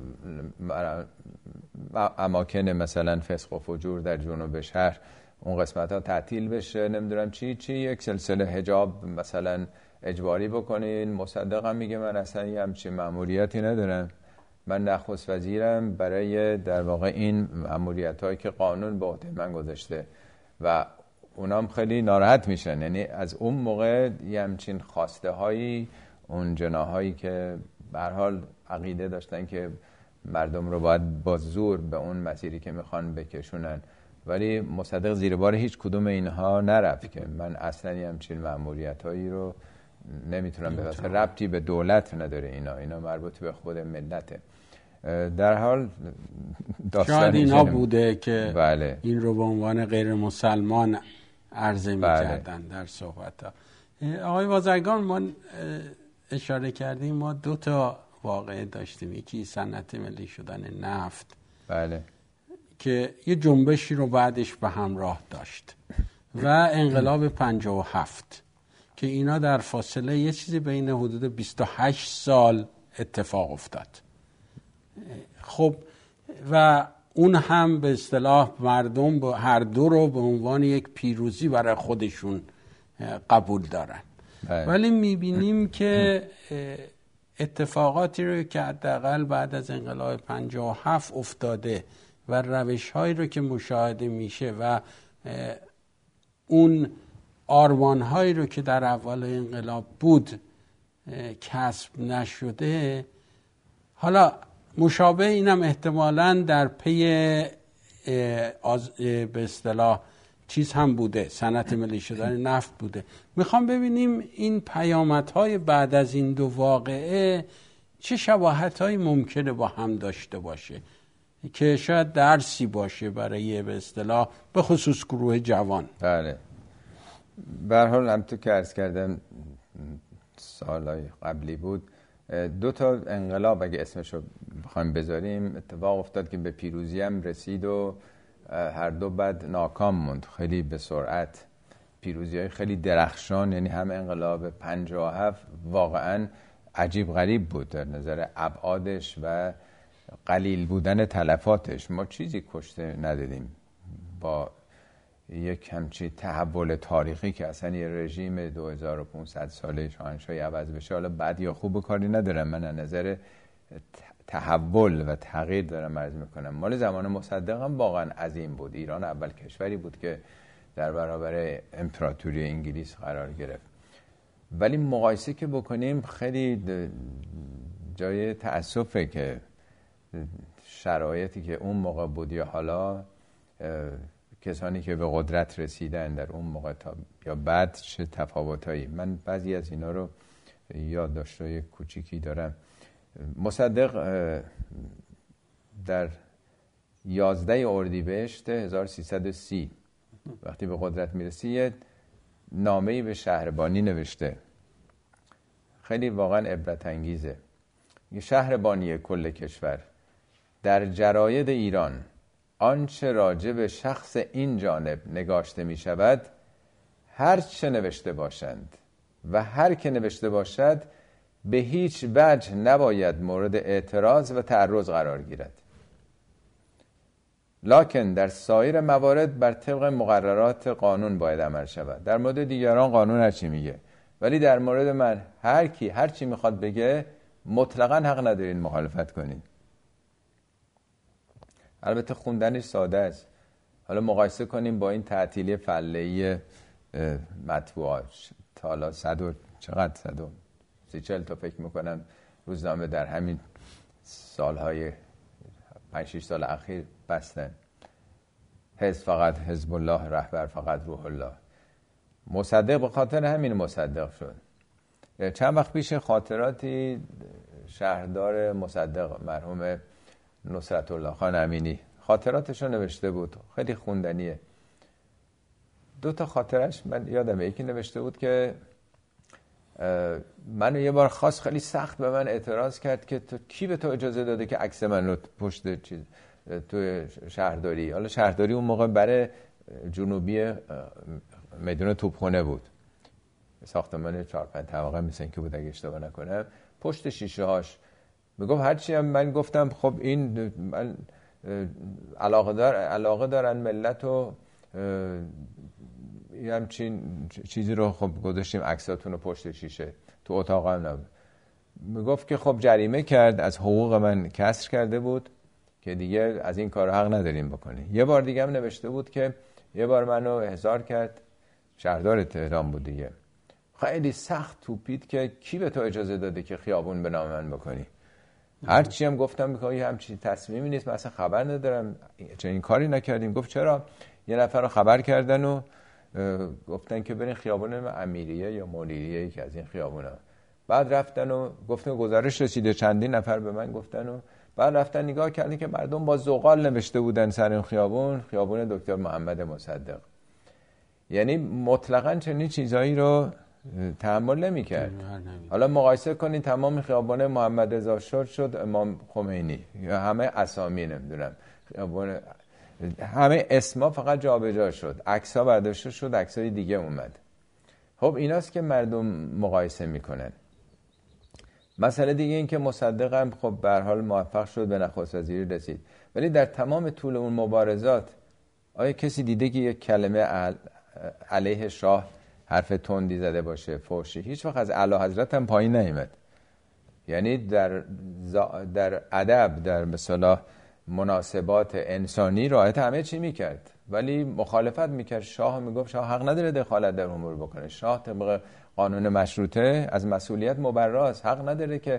اماکن مثلا فسق و فجور در جنوب شهر اون قسمت ها تعطیل بشه، نمیدونم چی چی، یک سلسله حجاب مثلا اجباری بکنین. مصدق هم میگه من اصلا یه همچین مأموریتی ندارم، من نخست وزیرم برای در واقع این مأموریت هایی که قانون به عهده من گذاشته و اونام خیلی ناراحت میشن. یعنی از اون موقع یه همچین خواسته هایی، اون جناهایی که به هر حال عقیده داشتن که مردم رو باید با زور به اون مسیری که میخوان بکشونن، ولی مصدق زیر بار هیچ کدوم اینها نرفت که من اصلا یه همچین مأموریت هایی رو نمیتونم بذارم، ربطی به دولت نداره، اینا اینا مربوط به خود ملته. در حال شاید اینا بوده که بله. این رو به عنوان غیر مسلمان عرضه می‌کردن بله. در صحبت‌ها. آقای بازرگان، ما اشاره کردیم ما دو تا واقعه داشتیم، یکی صنعت ملی شدن نفت بله که یه جنبشی رو بعدش به همراه داشت و انقلاب پنجاه و هفت که اینا در فاصله یه چیزی بین حدود بیست و هشت سال اتفاق افتاد. خب و اون هم به اصطلاح مردم با هر دو رو به عنوان یک پیروزی برای خودشون قبول دارن بله. ولی میبینیم که اتفاقاتی رو که حداقل بعد از انقلاب پنجاه و هفت افتاده و روش‌هایی رو که مشاهده میشه و اون آرمان‌هایی رو که در اول انقلاب بود کسب نشده، حالا مشابه اینم احتمالاً در پی آز... به اصطلاح چیز هم بوده، صنعت ملی شدن نفت بوده. میخوام ببینیم این پیامدهای بعد از این دو واقعه چه شباهت‌هایی ممکنه با هم داشته باشه که شاید درسی باشه برای به اصطلاح به خصوص گروه جوان. بله، به هر حال هم تو که عرض کردم سالهای قبلی بود، دو تا انقلاب اگه اسمشو بخوایم بذاریم اتفاق افتاد که به پیروزی هم رسید و هر دو بعد ناکام موند. خیلی به سرعت پیروزی های خیلی درخشان، یعنی هم انقلاب پنجاه و هفت واقعا عجیب غریب بود در نظر ابعادش و قلیل بودن تلفاتش. ما چیزی کشته ندیدیم با یک همچی تحول تاریخی که اصلا یه رژیم دو هزار و پانصد ساله شاهنشاهی عوض بشه. حالا بد یا خوب کاری ندارم، من از نظر تحول و تغییر دارم عرض میکنم. مال زمان مصدق هم واقعا عظیم بود. ایران اول کشوری بود که در برابر امپراتوری انگلیس قرار گرفت. ولی مقایسه که بکنیم خیلی جای تأسفه که شرایطی که اون موقع بود یا حالا کسانی که به قدرت رسیدن در اون موقع تا یا بعد چه تفاوتایی. من بعضی از اینا رو یادداشت‌های کوچیکی دارم. مصدق در یازده اردیبهشت هزار و سیصد و سی وقتی به قدرت میرسید نامه‌ای به شهربانی نوشته، خیلی واقعا عبرت انگیزه. شهربانی کل کشور، در جراید ایران آنچه راجع به شخص این جانب نگاشته می شود هر چه نوشته باشند و هر که نوشته باشد به هیچ وجه نباید مورد اعتراض و تعرض قرار گیرد، لکن در سایر موارد بر طبق مقررات قانون باید عمل شود. در مورد دیگران قانون هر چی میگه، ولی در مورد من هر کی هر چی میخواد بگه مطلقاً حق ندارین مخالفت کنین. البته خوندنش ساده است. حالا مقایسه کنیم با این تعطیلی فله‌ای مطبوعات. تا حالا صد و چقدر صد و سی چل تا فکر میکنم روزنامه در همین سالهای پنج شش سال اخیر بستن. حزب فقط حزب الله، رهبر فقط روح الله. مصدق به خاطر همین مصدق شد. چند وقت پیش خاطراتی شهردار مصدق مرحوم نصرت الله خان امینی خاطراتشو نوشته بود، خیلی خوندنیه. دو تا خاطرش من یادمه. یکی نوشته بود که منو یه بار خاص خیلی سخت به من اعتراض کرد که تو کی به تو اجازه داده که عکس من رو پشت چیز تو شهرداری. حالا شهرداری اون موقع برای جنوبی میدون توپخانه بود، ساختمان چهار پنج طبقه مثل که بود اگه اشتباه نکنم. پشت شیشه هاش میگفت هرچی هم من گفتم خب این من علاقه دار علاقه دارن ملت و همچین چیزی رو خب گذاشتیم عکساتون رو پشت شیشه تو اتاقم نبود. میگفت که خب جریمه کرد، از حقوق من کسر کرده بود که دیگه از این کار حق نداریم بکنی. یه بار دیگه هم نوشته بود که یه بار منو احضار کرد، شهردار تهران بود دیگه، خیلی سخت توپید که کی به تو اجازه داده که خیابون به نام من بکنی. هرچی هم گفتم میگه یه همچین تصمیمی نیست، من اصلا خبر ندارم، چه این کاری نکردیم. گفت چرا؟ یه نفر رو خبر کردن و گفتن که برین خیابون امیریه یا مولیریه، یکی از این خیابونا. بعد رفتن و گفتن گزارش رسیده، چندین نفر به من گفتن و بعد رفتن نگاه کردن که مردم با زغال نوشته بودن سر این خیابون خیابون دکتر محمد مصدق. یعنی مطلقاً چنین چیزایی رو تحمل نمی‌کرد. حالا مقایسه کنین تمام خیابان محمد رضا شد شد امام خمینی، یا همه اسامی نمیدونم خیابان، همه اسما فقط جابجا شد، عکس‌ها برداشته شد، عکسای دیگه اومد. خب ایناست که مردم مقایسه میکنن. مسئله دیگه این که مصدق هم خب به هر حال موفق شد به نخست وزیری رسید، ولی در تمام طول اون مبارزات آیا کسی دیده که یک کلمه علیه شاه حرف تندی زده باشه، فحشی؟ هیچ وقت از اعلی حضرت هم پایین نیامد. یعنی در در ادب، در مثلا مناسبات انسانی رعایت همه چی میکرد، ولی مخالفت میکرد. شاه میگفت شاه حق نداره دخالت در امور بکنه. شاه طبق قانون مشروطه از مسئولیت مبراست، حق نداره که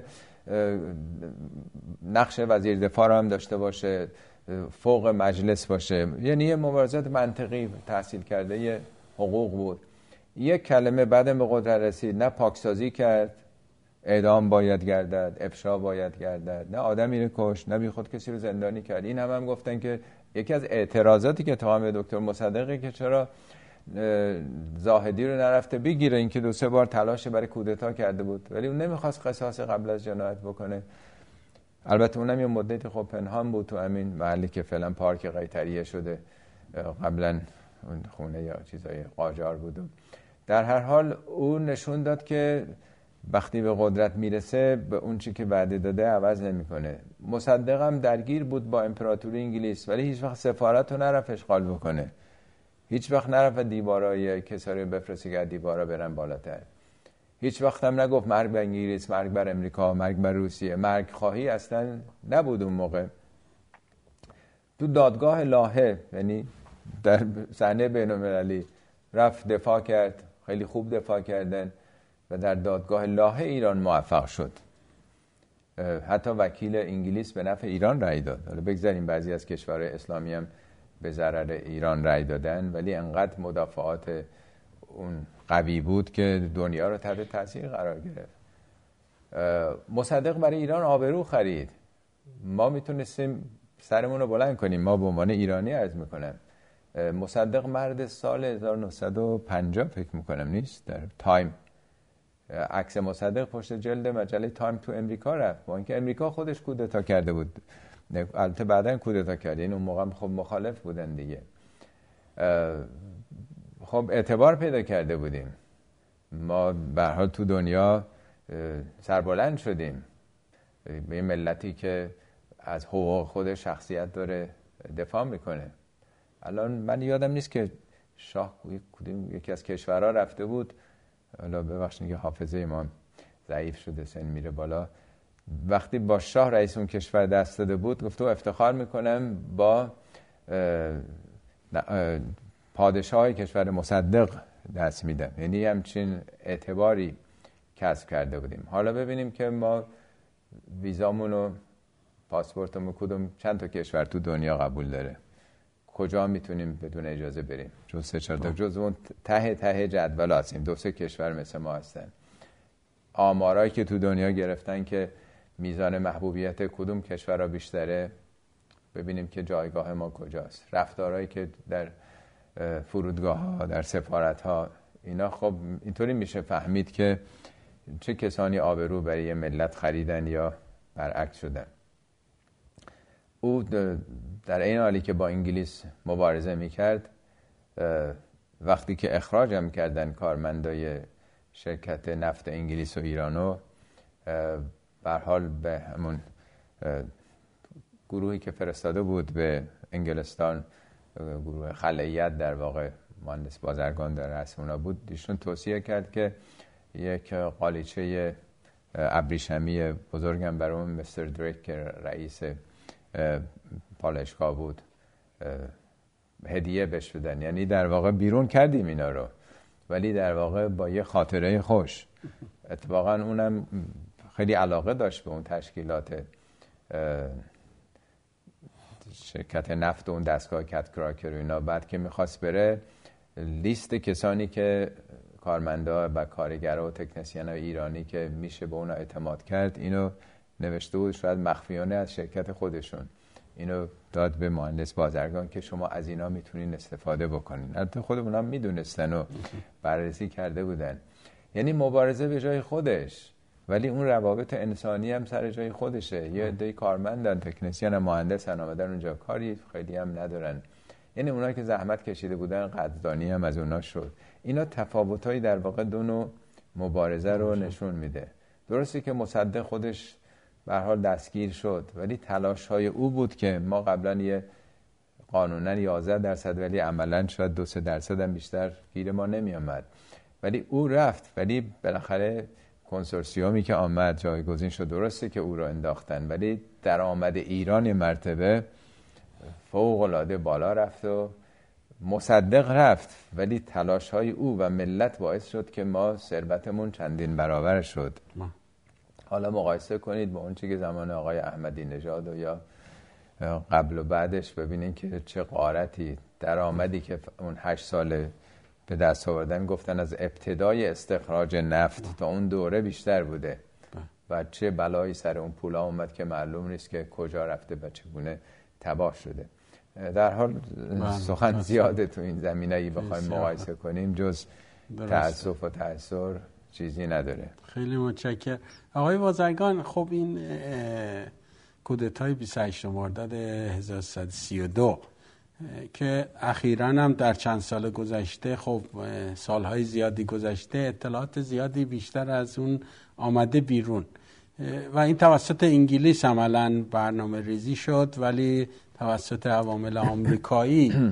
نقش وزیر دفاع رو هم داشته باشه، فوق مجلس باشه. یعنی یه مبارزات منطقی، تحصیل کرده یه حقوق بود. یک کلمه بعدم به قدرت رسید، نه پاکسازی کرد، اعدام باید گردد، افشا باید گردد، نه آدمی رو کشت، نه بی خود کسی رو زندانی کرد. این هم هم گفتن که یکی از اعتراضاتی که اتهام به دکتر مصدقی که چرا زاهدی رو نرفته بگیره، این که دو سه بار تلاش برای کودتا کرده بود ولی اون نمیخواست قصاص قبل از جنایت بکنه. البته اونم یه مدتی خب پنهان بود تو همین محلی که فعلا پارک قیطریه شده، قبلا اون خونه یا چیزای قاجار بود. در هر حال اون نشون داد که وقتی به قدرت میرسه به اون چی که وعده داده عوض نمیکنه. مصدق هم درگیر بود با امپراتوری انگلیس ولی هیچ وقت سفارت رو نرفت اشغال بکنه، هیچ وقت نرفت دیوارای کساری بفرسته که دیوارا برن بالاتر، هیچ وقت هم نگفت مرگ بر انگلیس، مرگ بر امریکا، مرگ بر روسیه. مرگ خواهی اصلا نبود اون موقع. تو دادگاه لاهه، یعنی در صحنه بین‌المللی، رفت دفاع کرد، خیلی خوب دفاع کردن و در دادگاه لاهه ایران موفق شد. حتی وکیل انگلیس به نفع ایران رأی داد. حالا بگذاریم بعضی از کشورهای اسلامی هم به ضرر ایران رأی دادن ولی انقدر مدافعات اون قوی بود که دنیا رو تحت تاثیر قرار گرفت. مصدق برای ایران آبرو خرید. ما میتونستیم سرمون رو بلند کنیم، ما به عنوان ایرانی عرض میکنم. مصدق مرد سال هزار و نهصد و پنجاه فکر میکنم نیست، در تایم عکس مصدق پشت جلد مجله تایم تو امریکا رفت، با اینکه امریکا خودش کودتا کرده بود. البته بعداً کودتا کرد، این اون موقع خب مخالف بودن دیگه. خب اعتبار پیدا کرده بودیم، ما به هر حال تو دنیا سربلند شدیم به ملتی که از حقوق خود شخصیت داره دفاع میکنه. الان من یادم نیست که شاه کدوم یکی از کشورها رفته بود، حالا ببخشید که حافظه ما ضعیف شده، سن میره بالا، وقتی با شاه رئیس اون کشور دست داده بود گفت افتخار میکنم با پادشاه کشور مصدق دست میدم. یعنی همچین اعتباری کسب کرده بودیم. حالا ببینیم که ما ویزامون و پاسپورتمون کدوم چند تا کشور تو دنیا قبول داره، کجا میتونیم بدون اجازه بریم. جز سه چهار تا جز اون ته ته جدول هستیم، دو سه کشور مثل ما هستن. آمارایی که تو دنیا گرفتن که میزان محبوبیت کدوم کشورها بیشتره، ببینیم که جایگاه ما کجاست. رفتارهایی که در فرودگاه ها، در سفارت ها، اینا خب اینطوری میشه فهمید که چه کسانی آبرو برای ملت خریدن یا برعکس شدن. او در این حالی که با انگلیس مبارزه میکرد، وقتی که اخراج هم کردن کارمندای شرکت نفت انگلیس و ایرانو، به هر حال به همون گروهی که فرستاده بود به انگلستان، گروه خلاییت در واقع، مهندس بازرگان در رأس اونا بود، ایشون توصیه کرد که یک قالیچه ابریشمی بزرگم برای اون مستر دریک که رئیس پالایشگاه بود هدیه بهش بدن. یعنی در واقع بیرون کردیم اینا رو ولی در واقع با یه خاطره خوش. اتفاقا اونم خیلی علاقه داشت به اون تشکیلات شرکت نفت و اون دستگاه کت کراکر و اینا. بعد که میخواست بره، لیست کسانی که کارمندا و کارگرها و تکنسین های ایرانی که میشه به اونا اعتماد کرد، اینو نوشته بود، شاید مخفیانه از شرکت خودشون. اینو داد به مهندس بازرگان که شما از اینا میتونین استفاده بکنین. البته خودمون هم میدونستن و بررسی کرده بودن. یعنی مبارزه به جای خودش ولی اون روابط انسانی هم سر جای خودشه. یه عده کارمندن، تکنسین هم، مهندسن، آمدن اونجا، کاری خیلی هم ندارن. یعنی اونایی که زحمت کشیده بودن قدردانی هم از اونا شد. اینا تفاوتایی در واقع دو نوع مبارزه رو نشون میده. درسته که مصدق خودش به هر حال دستگیر شد ولی تلاش‌های او بود که ما قبلا یه قانونا یازده درصد ولی عملاً شاید دو سه درصد هم بیشتر گیر ما نمی آمد. ولی او رفت، ولی بالاخره کنسورسیومی که آمد جایگزین شد. درسته که او را انداختن ولی درآمد ایران مرتبه فوق العاده بالا رفت و مصدق رفت ولی تلاش‌های او و ملت باعث شد که ما ثروتمون چندین برابر شد. حالا مقایسه کنید با اون چیزی که زمان آقای احمدی نژاد و یا قبل و بعدش، ببینید که چه غارتی درآمدی که اون هشت سال به دست آوردن. گفتن از ابتدای استخراج نفت تا اون دوره بیشتر بوده و چه بلایی سر اون پولا اومد که معلوم نیست که کجا رفته و چگونه تباه شده. در حال سخن زیاده تو این زمینه، ای بخوایم مقایسه کنیم جز تأسف و تأثیر چیزی نداره. خیلی متشکرم آقای بازرگان. خب این کودتای بیست و هشتم مرداد هزار و سیصد و سی و دو که اخیراً هم در چند سال گذشته، خب سالهای زیادی گذشته، اطلاعات زیادی بیشتر از اون آمده بیرون و این توسط انگلیس عملاً برنامه ریزی شد، ولی توسط عوامل آمریکایی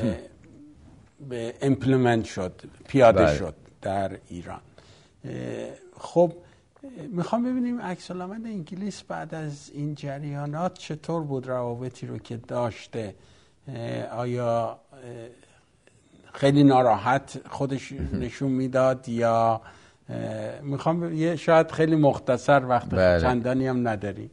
به امپلمنت شد، پیاده بله. شد در ایران. خب میخوام ببینیم عکس العمل انگلیس بعد از این جریانات چطور بود، روابطی رو که داشته، آیا خیلی ناراحت خودش نشون میداد یا میخوام یه شاید خیلی مختصر وقت بله. چندانی هم نداری.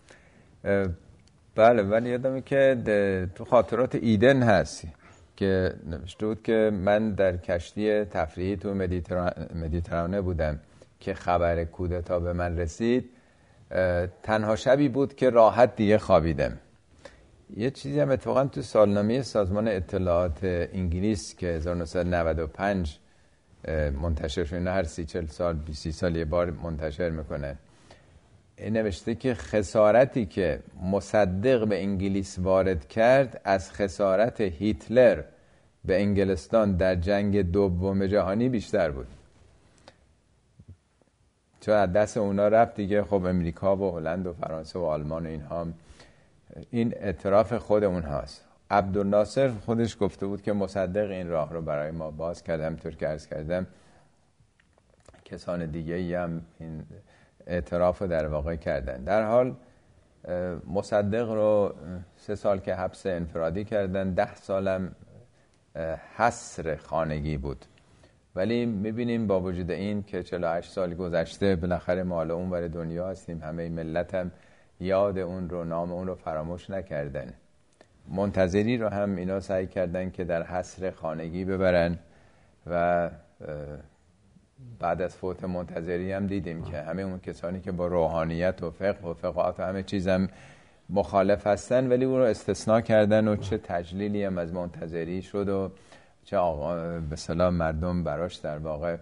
بله ولی یادمه که تو خاطرات ایدن هست که نوشته بود که من در کشتی تفریحی تو مدیترانه بودم که خبر کودتا به من رسید، تنها شبی بود که راحت دیگه خوابیدم. یه چیزی هم اتفاقا تو سالنامه سازمان اطلاعات انگلیس که هزار و نهصد و نود و پنج منتشر شده، هر سی چل سال بیست سال یه بار منتشر میکنه، این نوشته که خسارتی که مصدق به انگلیس وارد کرد از خسارت هیتلر به انگلستان در جنگ دوم جهانی بیشتر بود، چون از دست اونا رفت دیگه. خب امریکا و هلند و فرانسه و آلمان و اینها، این اعتراف خود اونهاست. عبدالناصر خودش گفته بود که مصدق این راه رو برای ما باز کردم، همونطور که عرض کردم کسان دیگه ای هم این اعتراف رو در واقع کردن. در حال مصدق رو سه سال که حبس انفرادی کردن، ده سالم حصر خانگی بود، ولی میبینیم با وجود این که چهل و هشت سال گذشته بالاخره ما حالا اون ور دنیا هستیم، همه ملت هم یاد اون رو، نام اون رو فراموش نکردن. منتظری رو هم اینا سعی کردن که در حصر خانگی ببرن و بعد از فوت منتظری هم دیدیم که همه اون کسانی که با روحانیت و فقه و فقاهت و همه چیز هم مخالف هستن ولی اون رو استثناء کردن و چه تجلیلی هم از منتظری شد و چه آقا به سلام مردم براش در واقع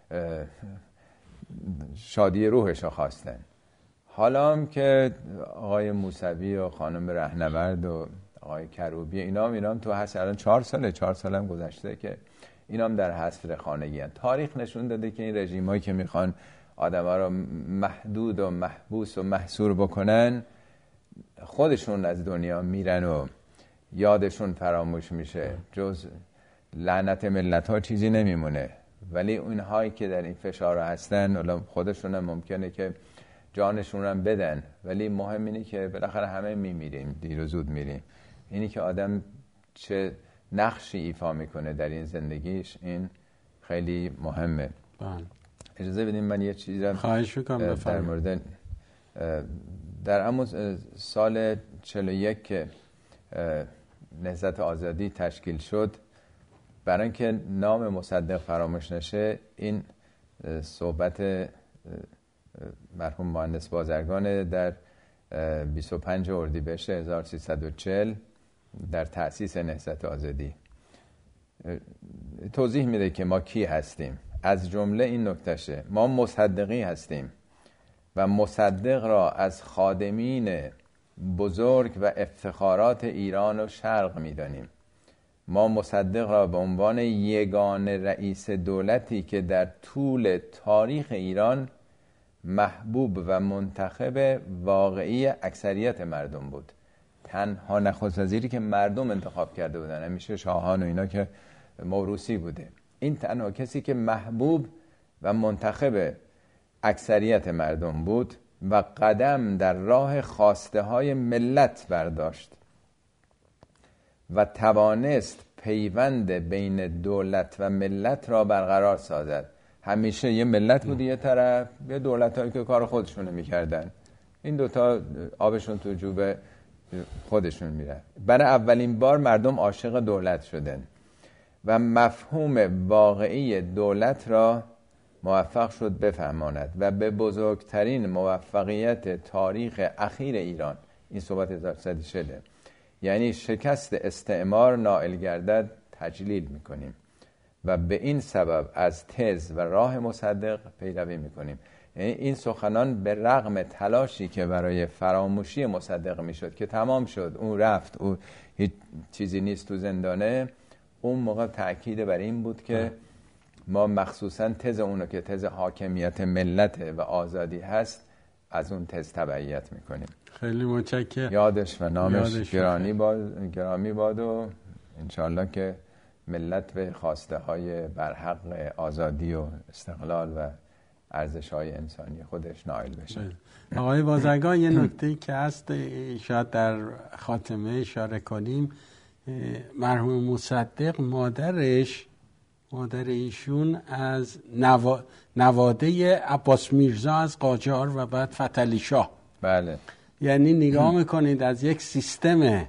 شادی روحش رو خواستن. حالا هم که آقای موسوی و خانم رهنورد و آقای کروبی اینا هم اینا هم تو هست، الان چهار ساله چهار سال هم گذشته که اینا هم در حصر خانگی هست. تاریخ نشون داده که این رژیم هایی که میخوان آدم ها رو محدود و محبوس و محصور بکنن خودشون از دنیا میرن و یادشون فراموش میشه، جز لعنت ملت ها چیزی نمیمونه. ولی اونهایی که در این فشار هستن خودشون هم ممکنه که جانشون هم بدن، ولی مهم اینه که بالاخره همه میمیریم، دیر و زود میریم. اینی که آدم چه نقشی ایفا میکنه در این زندگیش، این خیلی مهمه. بله. اجازه بدیم من یه چیزی رو خواهش میکنم در مورد در همون سال چهل و یک که نهضت آزادی تشکیل شد، برای اینکه نام مصدق فراموش نشه، این صحبت مرحوم مهندس بازرگان در بیست و پنج اردیبهشت هزار و سیصد و چهل در تأسیس نهضت آزادی توضیح میده که ما کی هستیم. از جمله این نکتهشه، ما مصدقی هستیم و مصدق را از خادمین بزرگ و افتخارات ایران و شرق میدانیم. ما مصدق را به عنوان یگانه رئیس دولتی که در طول تاریخ ایران محبوب و منتخب واقعی اکثریت مردم بود، تنها نخست وزیری که مردم انتخاب کرده بودن، همیشه شاهان و اینا که موروثی بوده، این تنها کسی که محبوب و منتخب اکثریت مردم بود و قدم در راه خواسته های ملت برداشت و توانست پیوند بین دولت و ملت را برقرار سازد همیشه یه ملت بود یه طرف، یه دولتایی که کار خودشونو میکردن. این دوتا آبشون تو جوب خودشون میره. برای اولین بار مردم عاشق دولت شدن و مفهوم واقعی دولت را موفق شد بفهماند و به بزرگترین موفقیت تاریخ اخیر ایران، این صحبت هزار و سیصد و چهل، یعنی شکست استعمار نائل گردد، تجلیل میکنیم و به این سبب از تز و راه مصدق پیروی میکنیم. یعنی این سخنان به رغم تلاشی که برای فراموشی مصدق میشد که تمام شد، اون رفت، اون هیچ چیزی نیست تو زندانه، اون موقع تأکید بر این بود که ما مخصوصا تز اونو که تز حاکمیت ملت و آزادی هست از اون تز تبعیت میکنیم. خیلی متشکرم. یادش و نامش یادش گرامی باد، گرامی باد و انشالله که ملت به خواسته های برحق آزادی و استقلال و ارزش های انسانی خودش نائل بشه. آقای بازرگان یه نکته که هست شاید در خاتمه اشاره کنیم، مرحوم مصدق مادرش مادر ایشون از نوا... نواده عباس میرزا از قاجار و بعد فتحعلی شاه. بله. یعنی نگاه میکنید از یک سیستم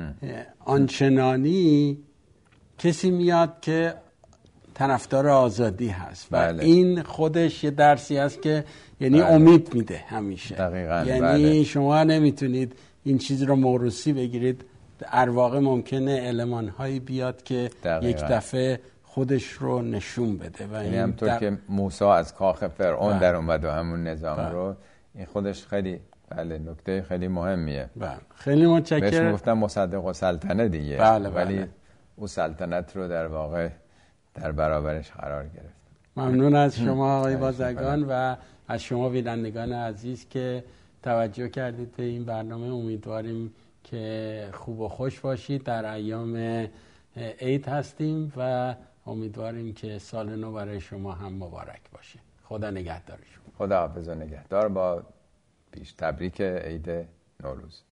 آنچنانی کسی میاد که طرفدار آزادی هست و بله. این خودش یه درسی هست که یعنی بله. امید میده همیشه. دقیقاً. یعنی بله. شما نمیتونید این چیز رو موروثی بگیرید، در واقع ممکنه المان‌هایی بیاد که دقیقاً. یک دفعه خودش رو نشون بده و یعنی همطور در... که موسی از کاخ فرعون بله. در اومد و همون نظام بله. رو، این خودش خیلی بله نکته خیلی مهمیه. بله. خیلی متشکرم. بهش میگفتن مصدق و سلطنه دیگه. بله ولی بله. او سلطنت رو در واقع در برابرش قرار گرفت. ممنون از شما آقای بازرگان و از شما بینندگان عزیز که توجه کردید به این برنامه. امیدواریم که خوب و خوش باشید. در ایام عید هستیم و امیدواریم که سال نو برای شما هم مبارک باشه. خدا نگهدار شما. خدا حافظ و نگهدار با پیش تبریک عید نوروز.